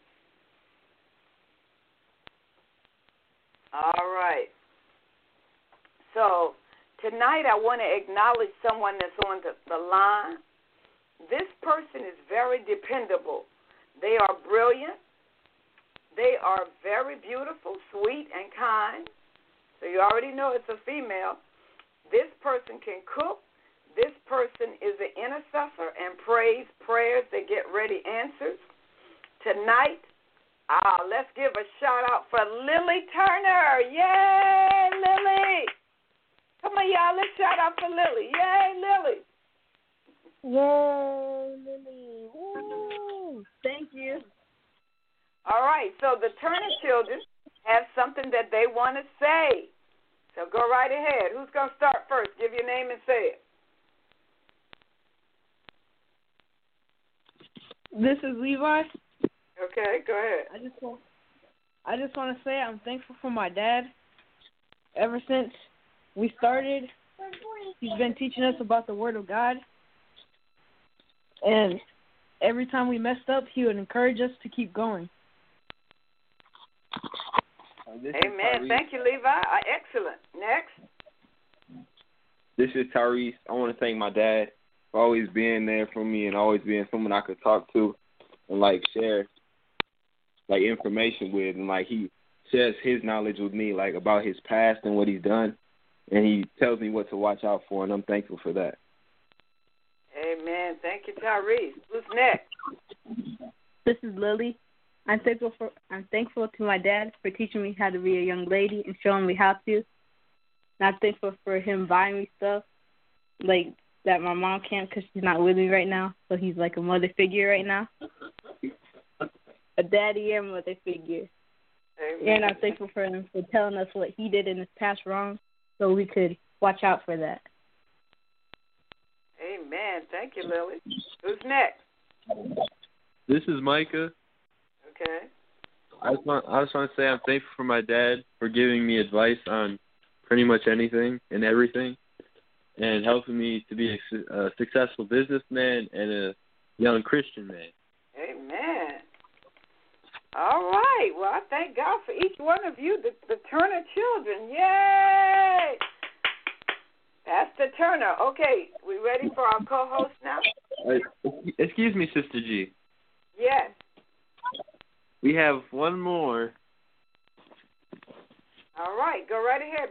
All right. So, tonight I want to acknowledge someone that's on the, the line. This person is very dependable. They are brilliant. They are very beautiful, sweet, and kind. So you already know it's a female. This person can cook. This person is an intercessor and prays prayers that get ready answers. Tonight, uh, let's give a shout-out for Lily Turner. Yay, Lily. Come on, y'all. Let's shout out for Lily. Yay, Lily.
Yay, Lily. Woo.
Thank you.
All right, so the Turner children have something that they want to say. So go right ahead. Who's going to start first? Give your name and say it.
This is Levi.
Okay, go ahead.
I just want, I just want to say I'm thankful for my dad. Ever since we started, he's been teaching us about the Word of God. And every time we messed up, he would encourage us to keep going.
Amen. Thank you, Levi. Uh, excellent. Next.
This is Tyrese. I want to thank my dad for always being there for me and always being someone I could talk to and, like, share, like, information with. And, like, he shares his knowledge with me, like, about his past and what he's done. And he tells me what to watch out for, and I'm thankful for that.
Amen. Thank you, Tyrese. Who's next?
This is Lily. I'm thankful for I'm thankful to my dad for teaching me how to be a young lady and showing me how to. And I'm thankful for him buying me stuff like that my mom can't because she's not with me right now. So he's like a mother figure right now, a daddy and mother figure.
Amen.
And I'm thankful for him for telling us what he did in his past wrong, so we could watch out for that.
Amen. Thank you, Lily. Who's next?
This is Micah.
Okay.
I just want I just want to say I'm thankful for my dad for giving me advice on pretty much anything and everything, and helping me to be a, a successful businessman and a young Christian man.
Amen. All right. Well, I thank God for each one of you, the, the Turner children. Yay! Pastor Turner. Okay, we ready for our co-host now?
Uh, excuse me, Sister G.
Yes.
We have one more.
All right, go right ahead,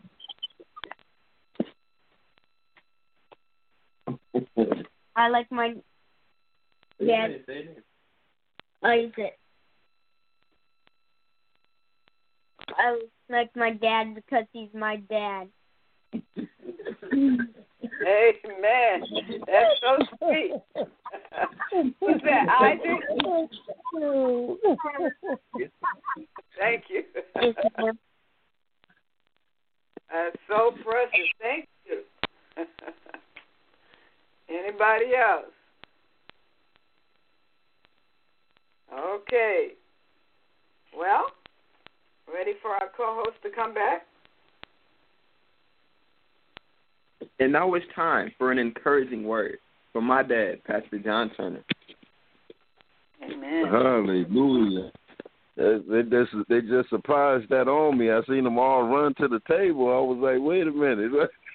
baby. I like my dad. Isaac. I like my dad because he's my dad.
Amen. That's so sweet. Who's that, Isaac? Thank you. That's so precious. Thank you. Anybody else? Okay. Well, ready for our co-host to come back?
And now it's time for an encouraging word from my dad, Pastor John Turner.
Amen.
Hallelujah. They, they, just, they just surprised that on me. I seen them all run to the table. I was like, wait a minute.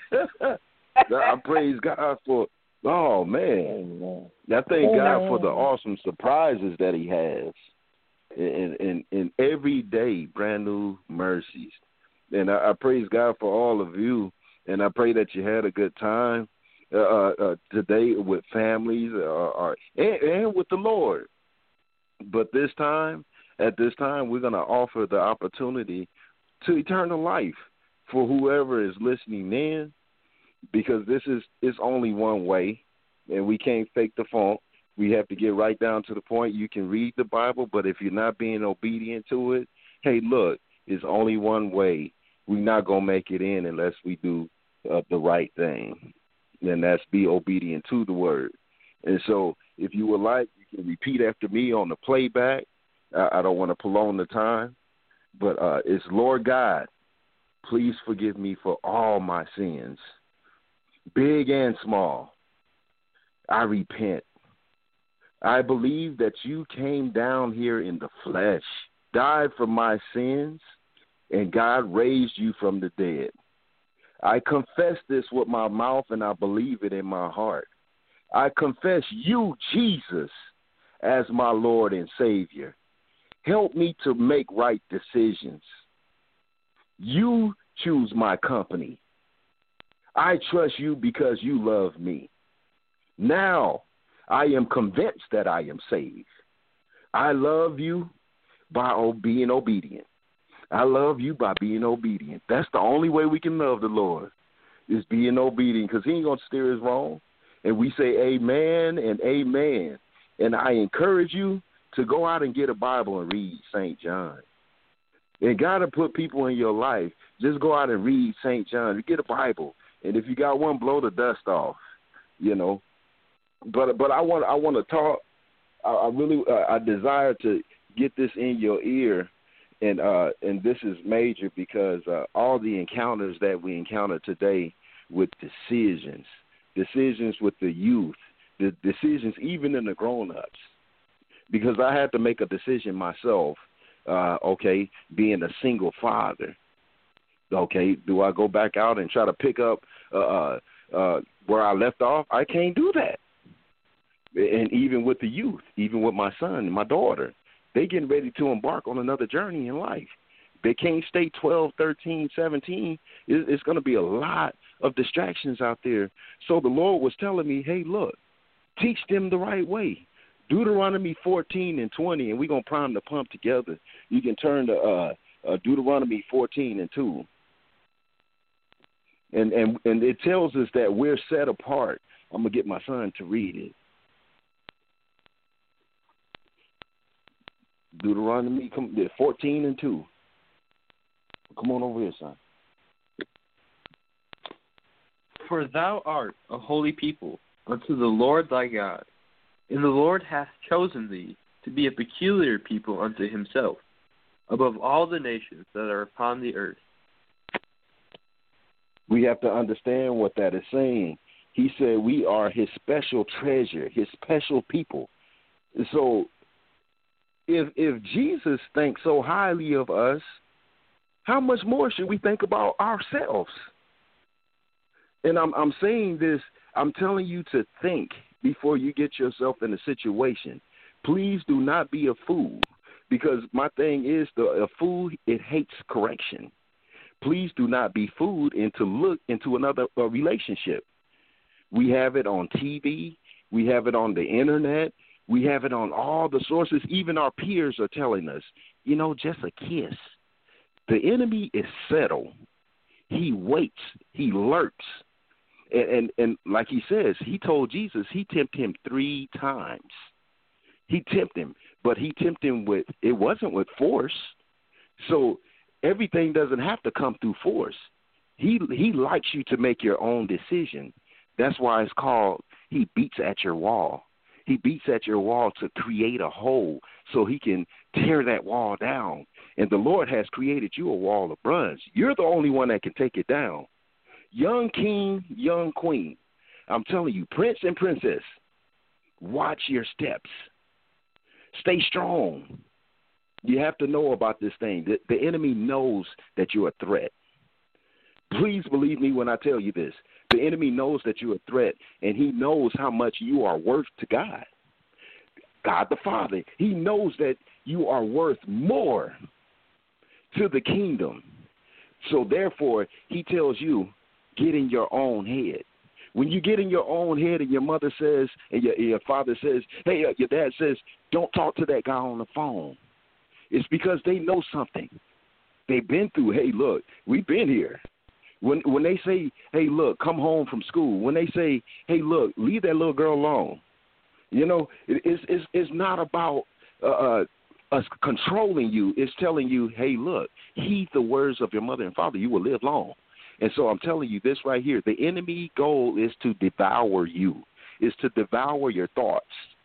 I praise God for, oh, man. I thank God for the awesome surprises that he has. In, in, in every day, brand new mercies. And I, I praise God for all of you. And I pray that you had a good time uh, uh, today with families uh, uh, and, and with the Lord. But this time, at this time, we're going to offer the opportunity to eternal life for whoever is listening in, because this is it's only one way, and we can't fake the funk. We have to get right down to the point. You can read the Bible, but if you're not being obedient to it, hey, look, it's only one way. We're not going to make it in unless we do uh, the right thing, and that's be obedient to the word. And so if you would like, you can repeat after me on the playback. I, I don't want to prolong the time, but uh, it's, Lord God, please forgive me for all my sins, big and small. I repent. I believe that you came down here in the flesh, died for my sins, and God raised you from the dead. I confess this with my mouth, and I believe it in my heart. I confess you, Jesus, as my Lord and Savior. Help me to make right decisions. You choose my company. I trust you because you love me. Now I am convinced that I am saved. I love you by being obedient. I love you by being obedient. That's the only way we can love the Lord, is being obedient, because he ain't going to steer us wrong. And we say amen and amen. And I encourage you to go out and get a Bible and read Saint John. And God will put people in your life. Just go out and read Saint John. Get a Bible. And if you got one, blow the dust off, you know. But but I want I want to talk. I, I really uh, I desire to get this in your ear, and uh, and this is major because uh, all the encounters that we encounter today with decisions, decisions with the youth, the decisions, even in the grown-ups, because I had to make a decision myself, uh, okay, being a single father. Okay, do I go back out and try to pick up uh, uh, where I left off? I can't do that. And even with the youth, even with my son and my daughter, they getting ready to embark on another journey in life. They can't stay twelve, thirteen, seventeen. It's going to be a lot of distractions out there. So the Lord was telling me, hey, look, teach them the right way. Deuteronomy fourteen and twenty, and we're going to prime the pump together. You can turn to uh, uh, Deuteronomy fourteen and two. And, and, and it tells us that we're set apart. I'm going to get my son to read it. Deuteronomy fourteen and two. Come on over here, son.
For thou art a holy people unto the Lord thy God, and the Lord hath chosen thee to be a peculiar people unto himself, above all the nations that are upon the earth.
We have to understand what that is saying. He said we are his special treasure, his special people. So if if Jesus thinks so highly of us, how much more should we think about ourselves? And I'm I'm saying this, I'm telling you to think before you get yourself in a situation. Please do not be a fool, because my thing is the a fool, it hates correction. Please do not be fooled into look into another uh, relationship. We have it on T V. We have it on the internet. We have it on all the sources. Even our peers are telling us, you know, just a kiss. The enemy is settled. He waits. He lurks. And, and, and like he says, he told Jesus he tempted him three times. He tempted him, but he tempted him with, it wasn't with force. So everything doesn't have to come through force. He he likes you to make your own decision. That's why it's called, he beats at your wall. He beats at your wall to create a hole so he can tear that wall down. And the Lord has created you a wall of bronze. You're the only one that can take it down. Young king, young queen, I'm telling you, prince and princess, watch your steps. Stay strong. You have to know about this thing. The, the enemy knows that you're a threat. Please believe me when I tell you this. The enemy knows that you're a threat, and he knows how much you are worth to God. God the Father, he knows that you are worth more to the kingdom. So therefore, he tells you, get in your own head. When you get in your own head and your mother says, and your, your father says, hey, your dad says, don't talk to that guy on the phone. It's because they know something. They've been through, hey, look, we've been here. When when they say, hey, look, come home from school, when they say, hey, look, leave that little girl alone, you know, it, it's, it's, it's not about uh, us controlling you. It's telling you, hey, look, heed the words of your mother and father. You will live long. And so I'm telling you this right here. The enemy goal is to devour you, is to devour your thoughts.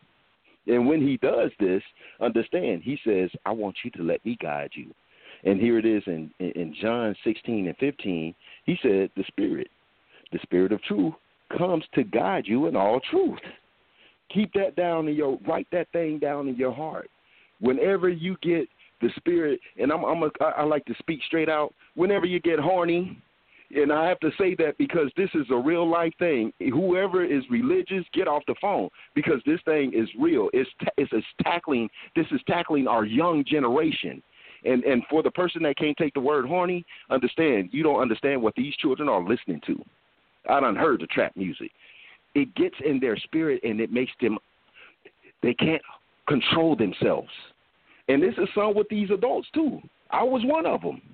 And when he does this, understand, he says, I want you to let me guide you. And here it is in, in John sixteen and fifteen. He said, the Spirit, the Spirit of truth comes to guide you in all truth. Keep that down in your, write that thing down in your heart. Whenever you get the Spirit, and I'm, I'm a, I like to speak straight out, whenever you get horny, and I have to say that because this is a real life thing. Whoever is religious, get off the phone, because this thing is real. It's, ta- it's, it's tackling, this is tackling our young generation. And and for the person that can't take the word horny, understand, you don't understand what these children are listening to. I done heard the trap music. It gets in their spirit and it makes them, they can't control themselves. And this is some with these adults too. I was one of them.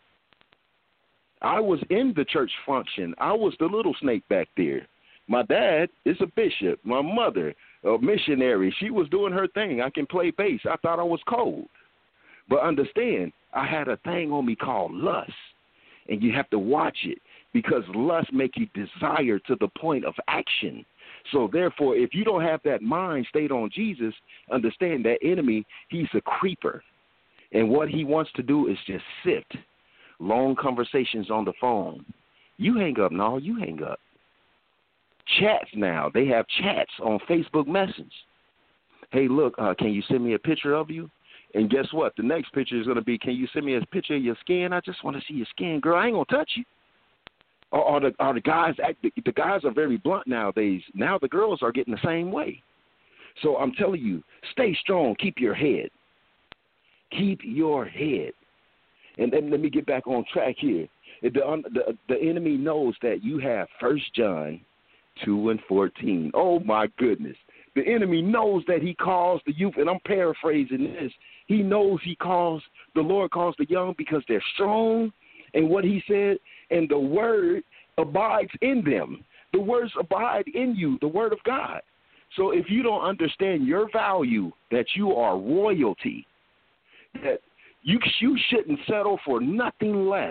I was in the church function. I was the little snake back there. My dad is a bishop. My mother, a missionary. She was doing her thing. I can play bass. I thought I was cold. But understand, I had a thing on me called lust, and you have to watch it because lust make you desire to the point of action. So therefore, if you don't have that mind stayed on Jesus, understand that enemy, he's a creeper. And what he wants to do is just sift long conversations on the phone. You hang up, no, you hang up. chats now. They have chats on Facebook Messenger. Hey, look, uh, can you send me a picture of you? And guess what? The next picture is going to be, can you send me a picture of your skin? I just want to see your skin. Girl, I ain't going to touch you. Or, or, the, or the guys, the, the guys are very blunt nowadays. Now the girls are getting the same way. So I'm telling you, stay strong. Keep your head. Keep your head. And then let me get back on track here. The, the, the enemy knows that you have First John two and fourteen. Oh, my goodness. The enemy knows that he calls the youth, and I'm paraphrasing this. He knows he calls, the Lord calls the young because they're strong in what he said, and the word abides in them. The words abide in you, the word of God. So if you don't understand your value, that you are royalty, that you, you shouldn't settle for nothing less.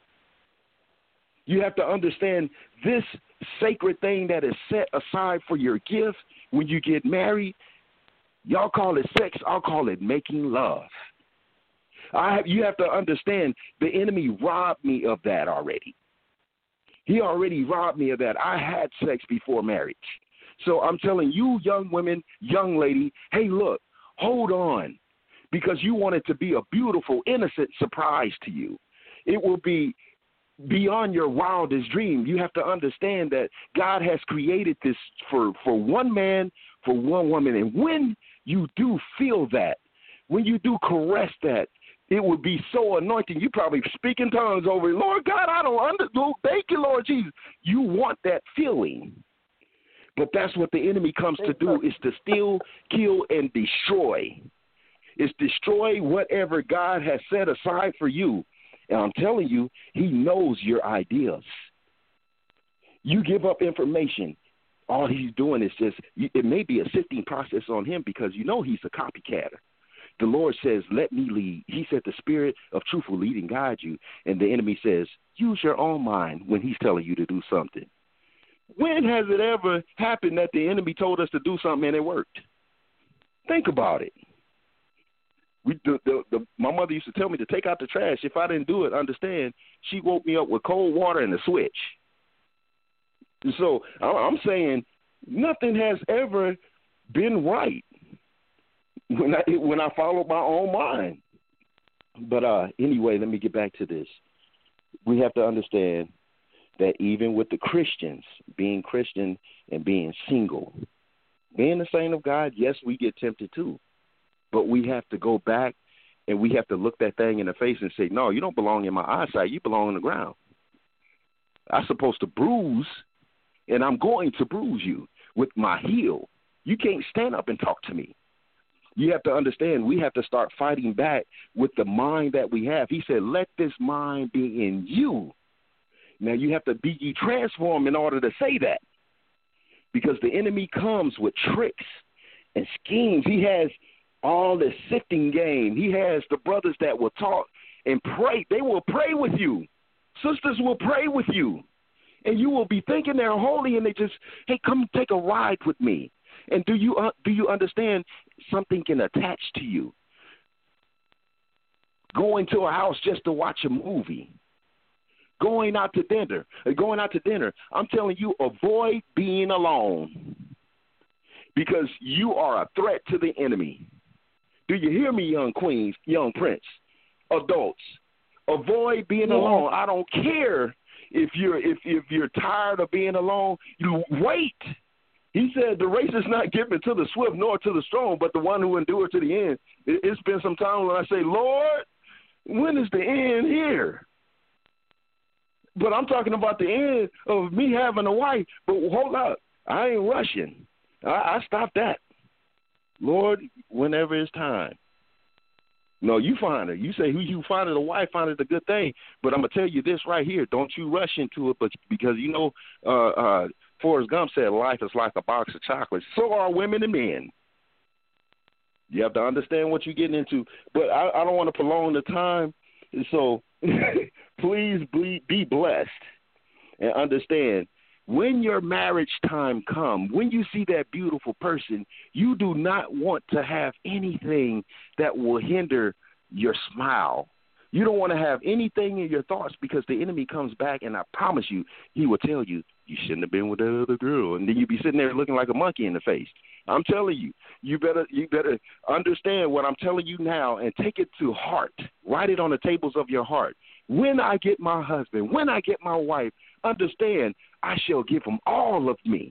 You have to understand this sacred thing that is set aside for your gift when you get married. Y'all call it sex, I'll call it making love. I have, you have to understand the enemy robbed me of that already. He already robbed me of that. I had sex before marriage. So I'm telling you, young women, young lady, hey, look, hold on, because you want it to be a beautiful, innocent surprise to you. It will be beyond your wildest dream. You have to understand that God has created this for, for one man, for one woman. And when you do feel that, when you do caress that, it would be so anointing. You probably speak in tongues over it. Lord God, I don't understand. Thank you, Lord Jesus. You want that feeling. But that's what the enemy comes to do, is to steal, kill, and destroy. It's destroy whatever God has set aside for you. And I'm telling you, he knows your ideas. You give up information. All he's doing is just, it may be a sifting process on him because you know he's a copycatter. The Lord says, let me lead. He said the spirit of truth will lead and guide you. And the enemy says, use your own mind when he's telling you to do something. When has it ever happened that the enemy told us to do something and it worked? Think about it. We, the, the, the, my mother used to tell me to take out the trash. If I didn't do it, understand, she woke me up with cold water and a switch. And so I'm saying nothing has ever been right when I when I followed my own mind. But uh, anyway, let me get back to this. We have to understand that even with the Christians, being Christian and being single, being the saint of God, yes, we get tempted too. But we have to go back and we have to look that thing in the face and say, no, you don't belong in my eyesight. You belong on the ground. I'm supposed to bruise, and I'm going to bruise you with my heel. You can't stand up and talk to me. You have to understand we have to start fighting back with the mind that we have. He said, let this mind be in you. Now, you have to be ye transformed in order to say that, because the enemy comes with tricks and schemes. He has all this sifting game. He has the brothers that will talk and pray. They will pray with you. Sisters will pray with you. And you will be thinking they're holy, and they just, hey, come take a ride with me. And do you uh, do you understand something can attach to you? Going to a house just to watch a movie. Going out to dinner. Going out to dinner. I'm telling you, avoid being alone, because you are a threat to the enemy. Do you hear me, young queens, young prince, adults? Avoid being
Yeah.
alone. I don't care if you're if if you're tired of being alone. You wait. He said the race is not given to the swift nor to the strong, but the one who endures to the end. It, it's been some time when I say, Lord, when is the end here? But I'm talking about the end of me having a wife. But hold up, I ain't rushing. I, I stopped that. Lord, whenever it's time. No, you find her. You say who you find it a wife, find it a good thing. But I'm gonna tell you this right here: don't you rush into it, but because you know, uh, uh, Forrest Gump said life is like a box of chocolates. So are women and men. You have to understand what you're getting into. But I, I don't want to prolong the time, so please be, be blessed and understand. When your marriage time comes, when you see that beautiful person, you do not want to have anything that will hinder your smile, You don't want to have anything in your thoughts because the enemy comes back, and I promise you, he will tell you, you shouldn't have been with that other girl. And then you be sitting there looking like a monkey in the face. I'm telling you, you better you better understand what I'm telling you now and take it to heart. Write it on the tables of your heart. When I get my husband, when I get my wife, understand I shall give them all of me.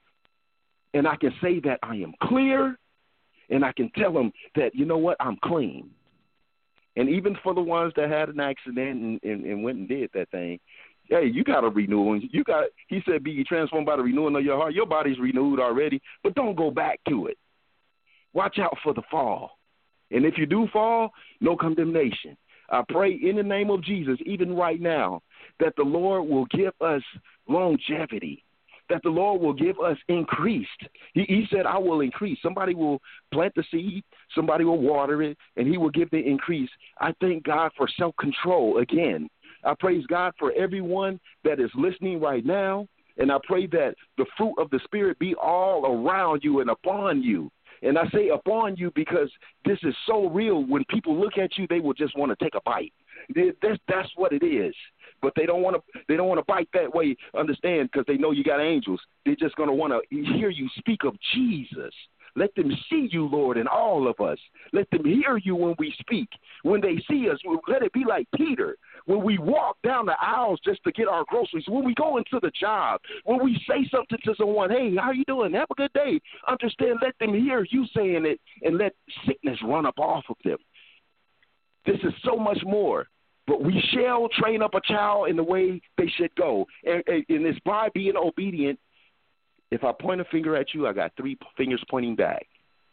And I can say that I am clear, and I can tell them that, you know what, I'm clean. And even for the ones that had an accident and, and, and went and did that thing, hey, you got to renew. You got. He said, be transformed by the renewing of your heart. Your body's renewed already, but don't go back to it. Watch out for the fall. And if you do fall, no condemnation. I pray in the name of Jesus, even right now, that the Lord will give us longevity, that the Lord will give us increased. He, he said, I will increase. Somebody will plant the seed, somebody will water it, and he will give the increase. I thank God for self-control again. I praise God for everyone that is listening right now, and I pray that the fruit of the Spirit be all around you and upon you. And I say upon you because this is so real. When people look at you, they will just want to take a bite. That's, that's what it is. But they don't want to. They don't want to bite that way. Understand? Because they know you got angels. They're just going to want to hear you speak of Jesus. Let them see you, Lord, in all of us. Let them hear you when we speak. When they see us, let it be like Peter. When we walk down the aisles just to get our groceries, when we go into the job, when we say something to someone, hey, how you doing? Have a good day. Understand, let them hear you saying it and let sickness run up off of them. This is so much more. But we shall train up a child in the way they should go. And, and, and it's by being obedient. If I point a finger at you, I got three fingers pointing back.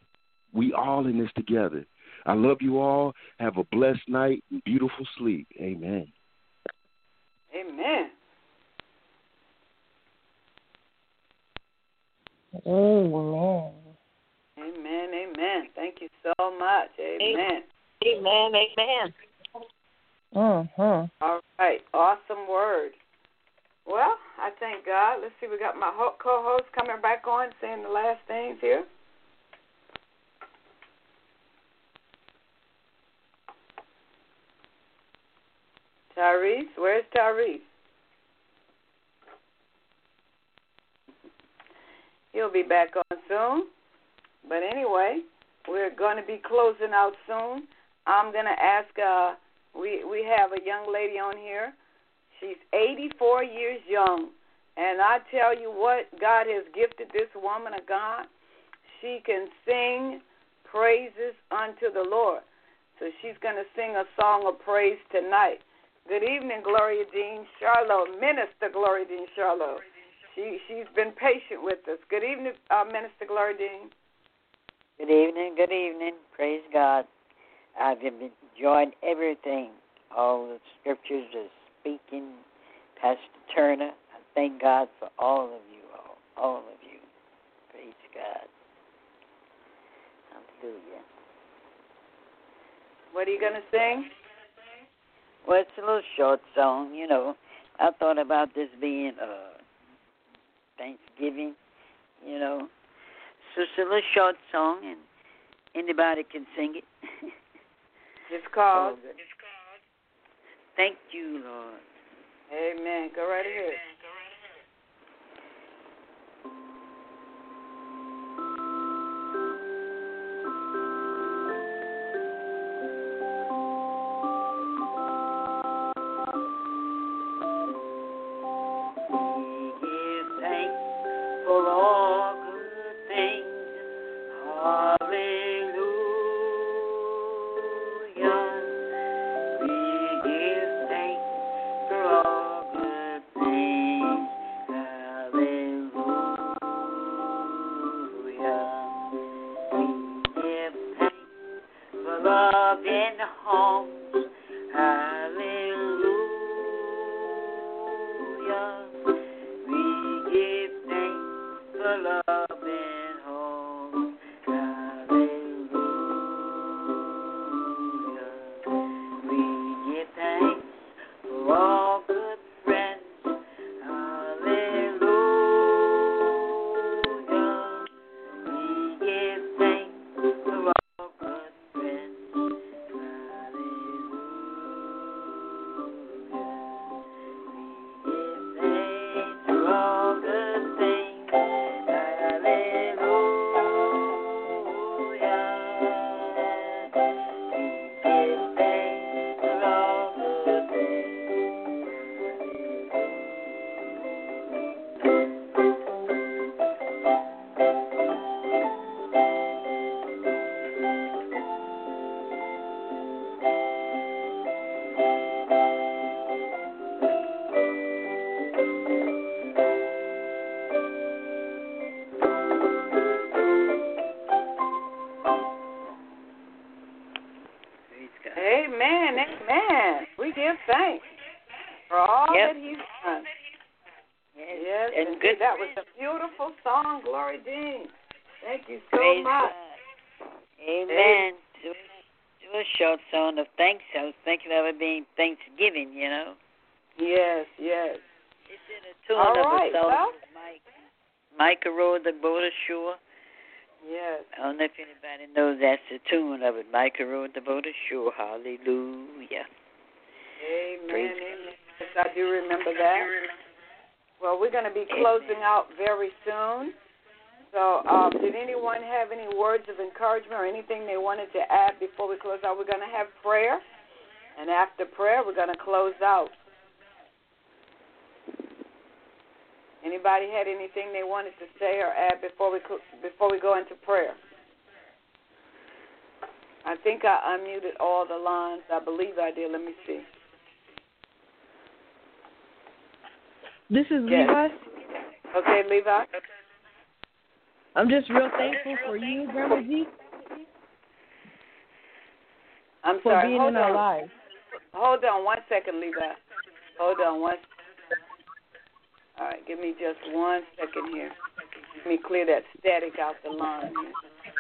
We all in this together. I love you all. Have a blessed night and beautiful sleep. Amen.
Amen.
Amen.
Amen. Amen. Thank you so much. Amen.
Amen. Amen.
Uh-huh.
All right. Awesome word. Well, I thank God. Let's see. We got my co-host coming back on, saying the last things here. Tyrese, where's Tyrese? He'll be back on soon. But anyway, we're going to be closing out soon. I'm going to ask, uh, we, we have a young lady on here. She's eighty-four years young. And I tell you what, God has gifted this woman of God. She can sing praises unto the Lord. So she's going to sing a song of praise tonight. Good evening, Gloria Dean Charlo, Minister Gloria Dean Charlo. She, she's been patient with us. Good evening, uh, Minister Gloria Dean.
Good evening, good evening. Praise God. I've enjoyed everything. All the scriptures are speaking. Pastor Turner, I thank God for all of you, all, all of you. Praise God. Hallelujah.
What are you going to sing?
Well, it's a little short song, you know. I thought about this being uh, Thanksgiving, you know. So it's a little short song, and anybody can sing it.
It's called?
Oh, it's called Thank You, Lord.
Amen. Go right ahead. Amen. For all
yep.
that he's done.
Yes,
yes
and
and
good.
That was a beautiful song, Glory Dean. Thank you so
Praise
much.
God. Amen. Do a short song of thanks. I was thinking of it being Thanksgiving, you know.
Yes, yes.
It's in a tune
All
of
right,
a song
well.
of Mike. Micah rode the boat ashore.
Yes.
I don't know if anybody knows that's the tune of it. Micah rode the boat ashore. Hallelujah.
Amen.
Praise
Amen. Yes, I do remember that. Well, we're going to be closing
Amen.
out very soon. So, um, did anyone have any words of encouragement or anything they wanted to add before we close out? We're going to have prayer, and after prayer, we're going to close out. Anybody had anything they wanted to say or add before we before we go into prayer? I think I unmuted all the lines. I believe I did. Let me see.
This is
Yes.
Levi.
Okay, Levi.
I'm just real thankful for you, Grandma G.
I'm
for
sorry.
being
Hold
in
on.
our lives.
Hold on one second, Levi. Hold on one. All right, give me just one second here. Let me clear that static out the line here.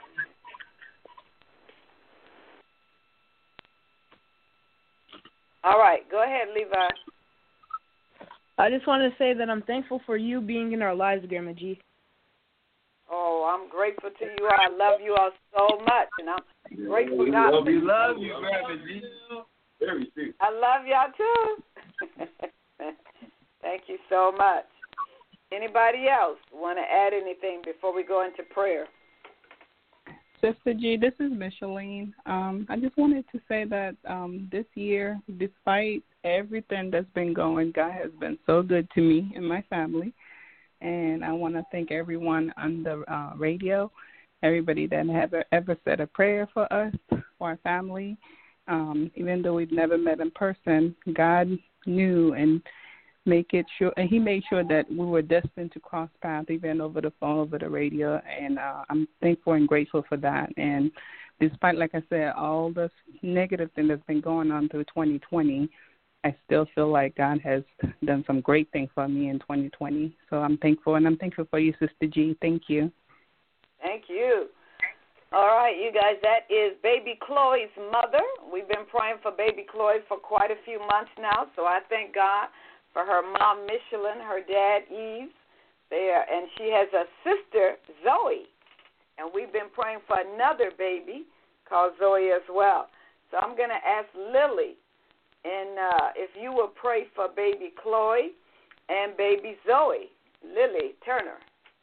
All right, go ahead, Levi.
I just wanted to say that I'm thankful for you being in our lives, Grandma G.
Oh, I'm grateful to you. I love you all so much, and I'm grateful.
We
God
love
for
you, love you, Grandma G. Very sweet.
I love y'all too. Thank you so much. Anybody else want to add anything before we go into prayer?
Sister G, this is Micheline. Um, I just wanted to say that um, this year, despite everything that's been going, God has been so good to me and my family. And I want to thank everyone on the uh, radio, everybody that ever, ever said a prayer for us, for our family. Um, even though we've never met in person, God knew and make it sure, and He made sure that we were destined to cross paths, even over the phone, over the radio. And uh, I'm thankful and grateful for that. And despite, like I said, all the negative thing that's been going on through twenty twenty, I still feel like God has done some great things for me in twenty twenty. So I'm thankful, and I'm thankful for you, Sister G. Thank you.
Thank you. All right, you guys, that is baby Chloe's mother. We've been praying for baby Chloe for quite a few months now, so I thank God for her mom, Michelin, her dad, Eve, there, and she has a sister, Zoe, and we've been praying for another baby called Zoe as well. So I'm going to ask Lily, and uh, if you will pray for baby Chloe and baby Zoe. Lily Turner.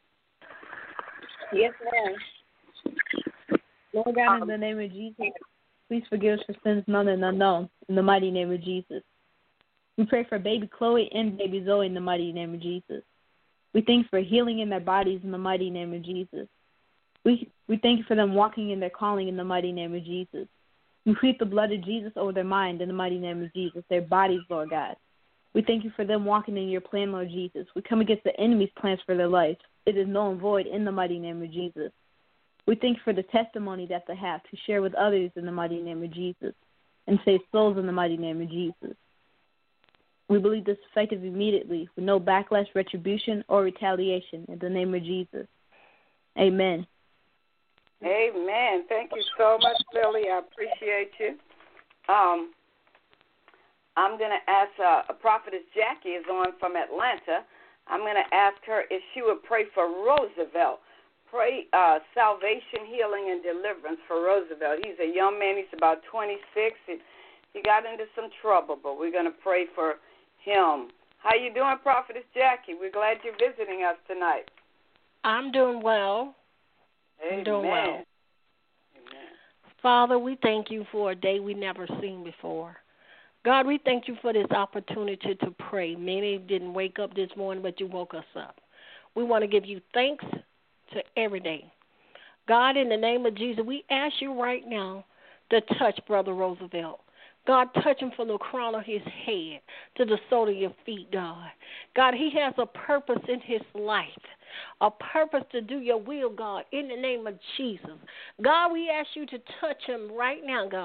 Yes, ma'am. Lord God, in the name of Jesus, please forgive us for sins known and unknown. In the mighty name of Jesus. We pray for baby Chloe and baby Zoe in the mighty name of Jesus. We thank you for healing in their bodies in the mighty name of Jesus. We we thank you for them walking in their calling in the mighty name of Jesus. We plead the blood of Jesus over their mind in the mighty name of Jesus, their bodies, Lord God. We thank you for them walking in your plan, Lord Jesus. We come against the enemy's plans for their life. It is null and void in the mighty name of Jesus. We thank you for the testimony that they have to share with others in the mighty name of Jesus and save souls in the mighty name of Jesus. We believe this effective immediately with no backlash, retribution, or retaliation in the name of Jesus. Amen.
Amen. Thank you so much, Lily. I appreciate you. Um, I'm going to ask, uh, Prophetess Jackie is on from Atlanta. I'm going to ask her if she would pray for Roosevelt. Pray uh, salvation, healing, and deliverance for Roosevelt. He's a young man. He's about twenty-six. He, he got into some trouble, but we're going to pray for him. How you doing, Prophetess Jackie? We're glad you're visiting us tonight.
I'm doing well.
Amen.
I'm doing well.
Amen.
Father, we thank you for a day we never seen before. God, we thank you for this opportunity to pray. Many didn't wake up this morning, but you woke us up. We want to give you thanks to every day. God, in the name of Jesus, we ask you right now to touch Brother Roosevelt. God, touch him from the crown of his head to the sole of your feet, God. God, he has a purpose in his life, a purpose to do your will, God, in the name of Jesus. God, we ask you to touch him right now, God.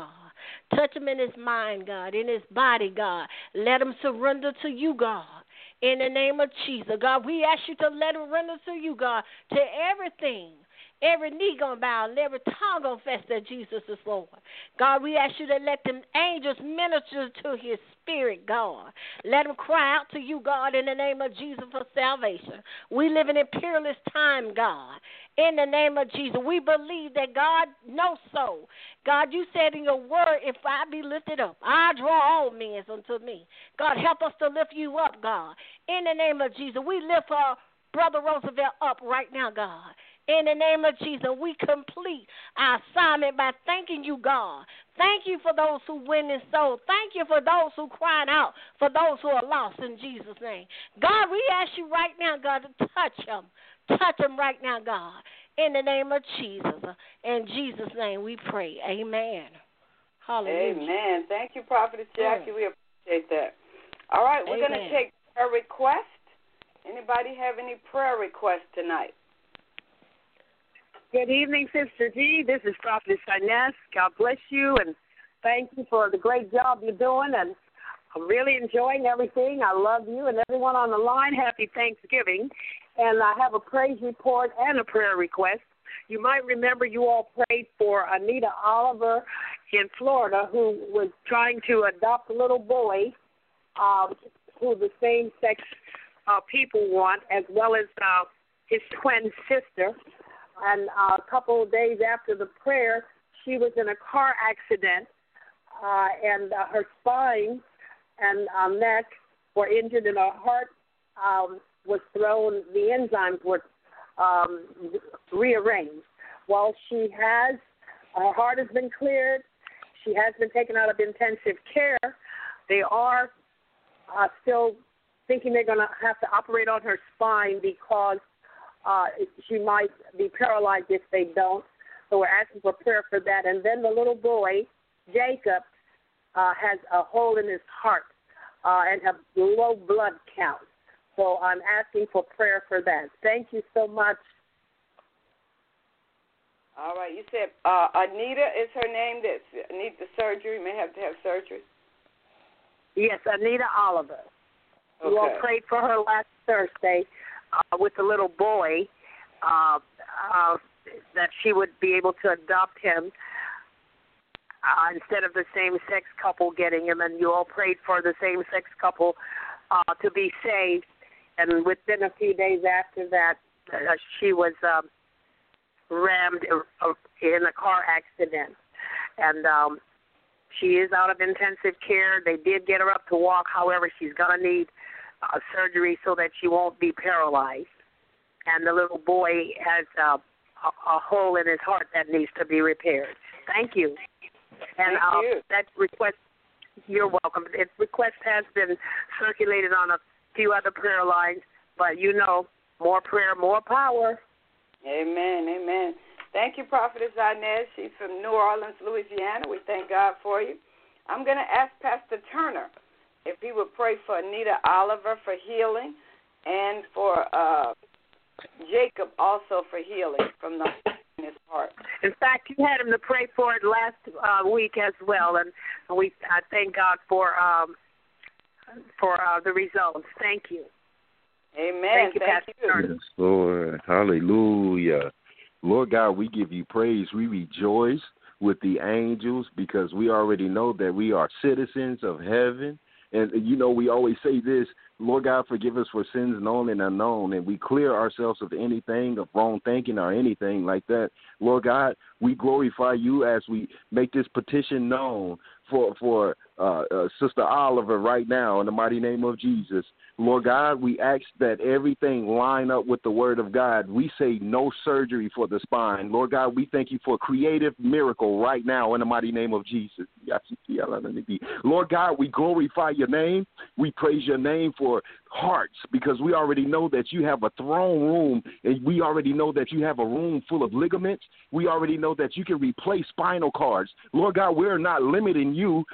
Touch him in his mind, God, in his body, God. Let him surrender to you, God. In the name of Jesus, God, we ask you to let him surrender to you, God, to everything. Every knee gonna bow and every tongue gonna confess that Jesus is Lord. God, we ask you to let them angels minister to his spirit, God. Let him cry out to you, God, in the name of Jesus for salvation. We live in a peerless time, God. In the name of Jesus, we believe that God knows so. God, you said in your word, if I be lifted up, I draw all men unto me. God, help us to lift you up, God. In the name of Jesus, we lift our Brother Roosevelt up right now, God. In the name of Jesus, we complete our assignment by thanking you, God. Thank you for those who win in soul. Thank you for those who crying out, for those who are lost in Jesus' name. God, we ask you right now, God, to touch them. Touch them right now, God. In the name of Jesus. In Jesus' name we pray. Amen. Hallelujah.
Amen. Thank you, Prophetess Jackie. We appreciate that. All right, we're going to take a request. Anybody have any prayer requests tonight?
Good evening, Sister G. This is Prophetess Inez. God bless you, and thank you for the great job you're doing. And I'm really enjoying everything. I love you and everyone on the line. Happy Thanksgiving. And I have a praise report and a prayer request. You might remember you all prayed for Anita Oliver in Florida, who was trying to adopt a little boy um, who the same-sex uh, people want, as well as uh, his twin sister. And uh, a couple of days after the prayer, she was in a car accident, uh, and uh, her spine and uh, neck were injured, and her heart um, was thrown. The enzymes were um, rearranged. Well, she has, her heart has been cleared. She has been taken out of intensive care. They are uh, still thinking they're going to have to operate on her spine because Uh, she might be paralyzed if they don't. So we're asking for prayer for that. And then the little boy, Jacob, uh, has a hole in his heart uh, and have low blood count. So I'm asking for prayer for that. Thank you so much.
All right. You said uh, Anita is her name that needs the surgery, may have to have surgery?
Yes, Anita Oliver.
Okay.
You all prayed for her last Thursday. Uh, with the little boy, uh, uh, that she would be able to adopt him uh, instead of the same-sex couple getting him. And you all prayed for the same-sex couple uh, to be saved. And within a few days after that, uh, she was um, rammed in a car accident. And um, she is out of intensive care. They did get her up to walk. However, she's going to need Uh, surgery so that she won't be paralyzed. And the little boy has uh, a, a hole in his heart that needs to be repaired. Thank you. And
Thank
uh,
you.
that request, you're welcome. That request has been circulated on a few other prayer lines, but you know, more prayer, more power.
Amen, amen. Thank you, Prophetess Inez. She's from New Orleans, Louisiana. We thank God for you. I'm going to ask Pastor Turner if he would pray for Anita Oliver for healing and for uh, Jacob also for healing from the in his heart.
In fact, you had him to pray for it last uh, week as well, and we I thank God for um, for uh, the results. Thank you.
Amen.
Thank you,
thank
Pastor
you.
Turner.
Yes, Lord. Hallelujah. Lord God, we give you praise. We rejoice with the angels because we already know that we are citizens of heaven. And, you know, we always say this, Lord God, forgive us for sins known and unknown, and we clear ourselves of anything, of wrong thinking or anything like that. Lord God, we glorify you as we make this petition known for, for uh, uh, Sister Oliver right now in the mighty name of Jesus. Lord God, we ask that everything line up with the word of God. We say no surgery for the spine. Lord God, we thank you for a creative miracle right now in the mighty name of Jesus. Lord God, we glorify your name. We praise your name for hearts because we already know that you have a throne room and we already know that you have a room full of ligaments. We already know that you can replace spinal cords. Lord God, we're not limiting you. Lord God,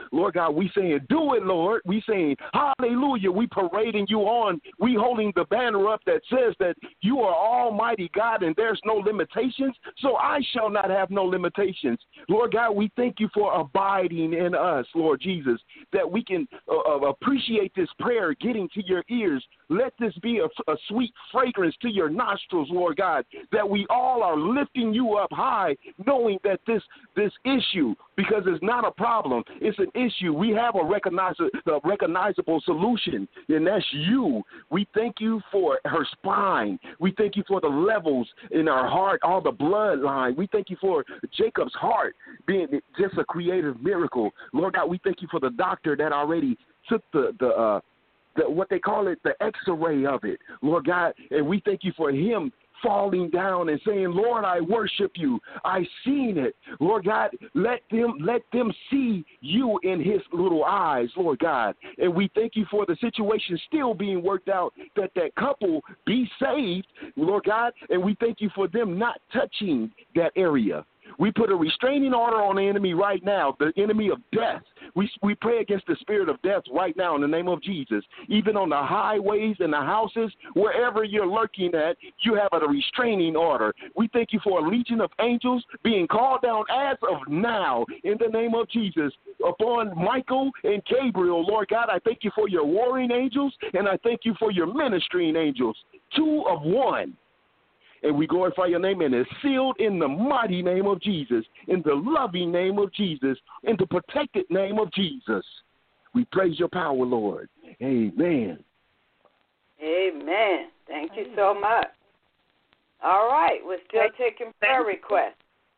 God, we saying, do it, Lord. We saying, hallelujah. We parading you on. We holding the banner up that says that you are almighty God and there's no limitations. So I shall not have no limitations. Lord God, we thank you for abiding in us, Lord Jesus, that we can uh, appreciate this prayer getting to your ears. Let this be a, a sweet fragrance to your nostrils, Lord God, that we all are lifting you up high, knowing that this this issue, because it's not a problem, it's an issue. We have a, recognize, a recognizable solution, and that's you. We thank you for her spine. We thank you for the levels in her heart, all the bloodline. We thank you for Jacob's heart being just a creative miracle. Lord God, we thank you for the doctor that already took the, the uh, the, what they call it, the x-ray of it, Lord God, and we thank you for him falling down and saying, Lord, I worship you. I seen it. Lord God, let them let them see you in his little eyes, Lord God. And we thank you for the situation still being worked out, that that couple be saved, Lord God, and we thank you for them not touching that area. We put a restraining order on the enemy right now, the enemy of death. We we pray against the spirit of death right now in the name of Jesus. Even on the highways and the houses, wherever you're lurking at, you have a restraining order. We thank you for a legion of angels being called down as of now in the name of Jesus upon Michael and Gabriel. Lord God, I thank you for your warring angels, and I thank you for your ministering angels, two of one. And we glorify your name, and it's sealed in the mighty name of Jesus, in the loving name of Jesus, in the protected name of Jesus. We praise your power, Lord. Amen.
Amen. Thank you so much. All right, we're still taking prayer requests.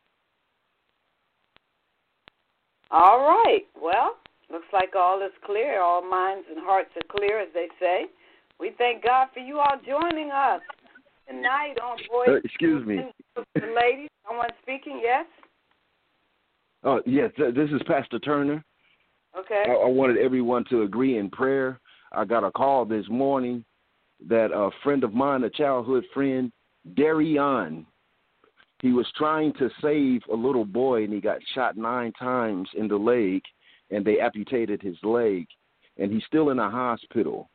All right. Well, looks like all is clear. All minds and hearts are clear, as they say. We thank God for you all joining us tonight on Boys.
Uh, excuse me.
Ladies, someone speaking, yes?
Oh, yes, this is Pastor Turner.
Okay.
I, I wanted everyone to agree in prayer. I got a call this morning that a friend of mine, a childhood friend, Darion, he was trying to save a little boy, and he got shot nine times in the leg, and they amputated his leg, and he's still in a hospital.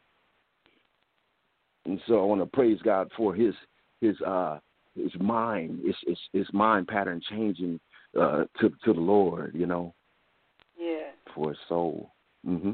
And so I want to praise God for his his uh, his mind, his, his his mind pattern changing uh, to to the Lord, you know.
Yeah.
For his soul. Mm-hmm.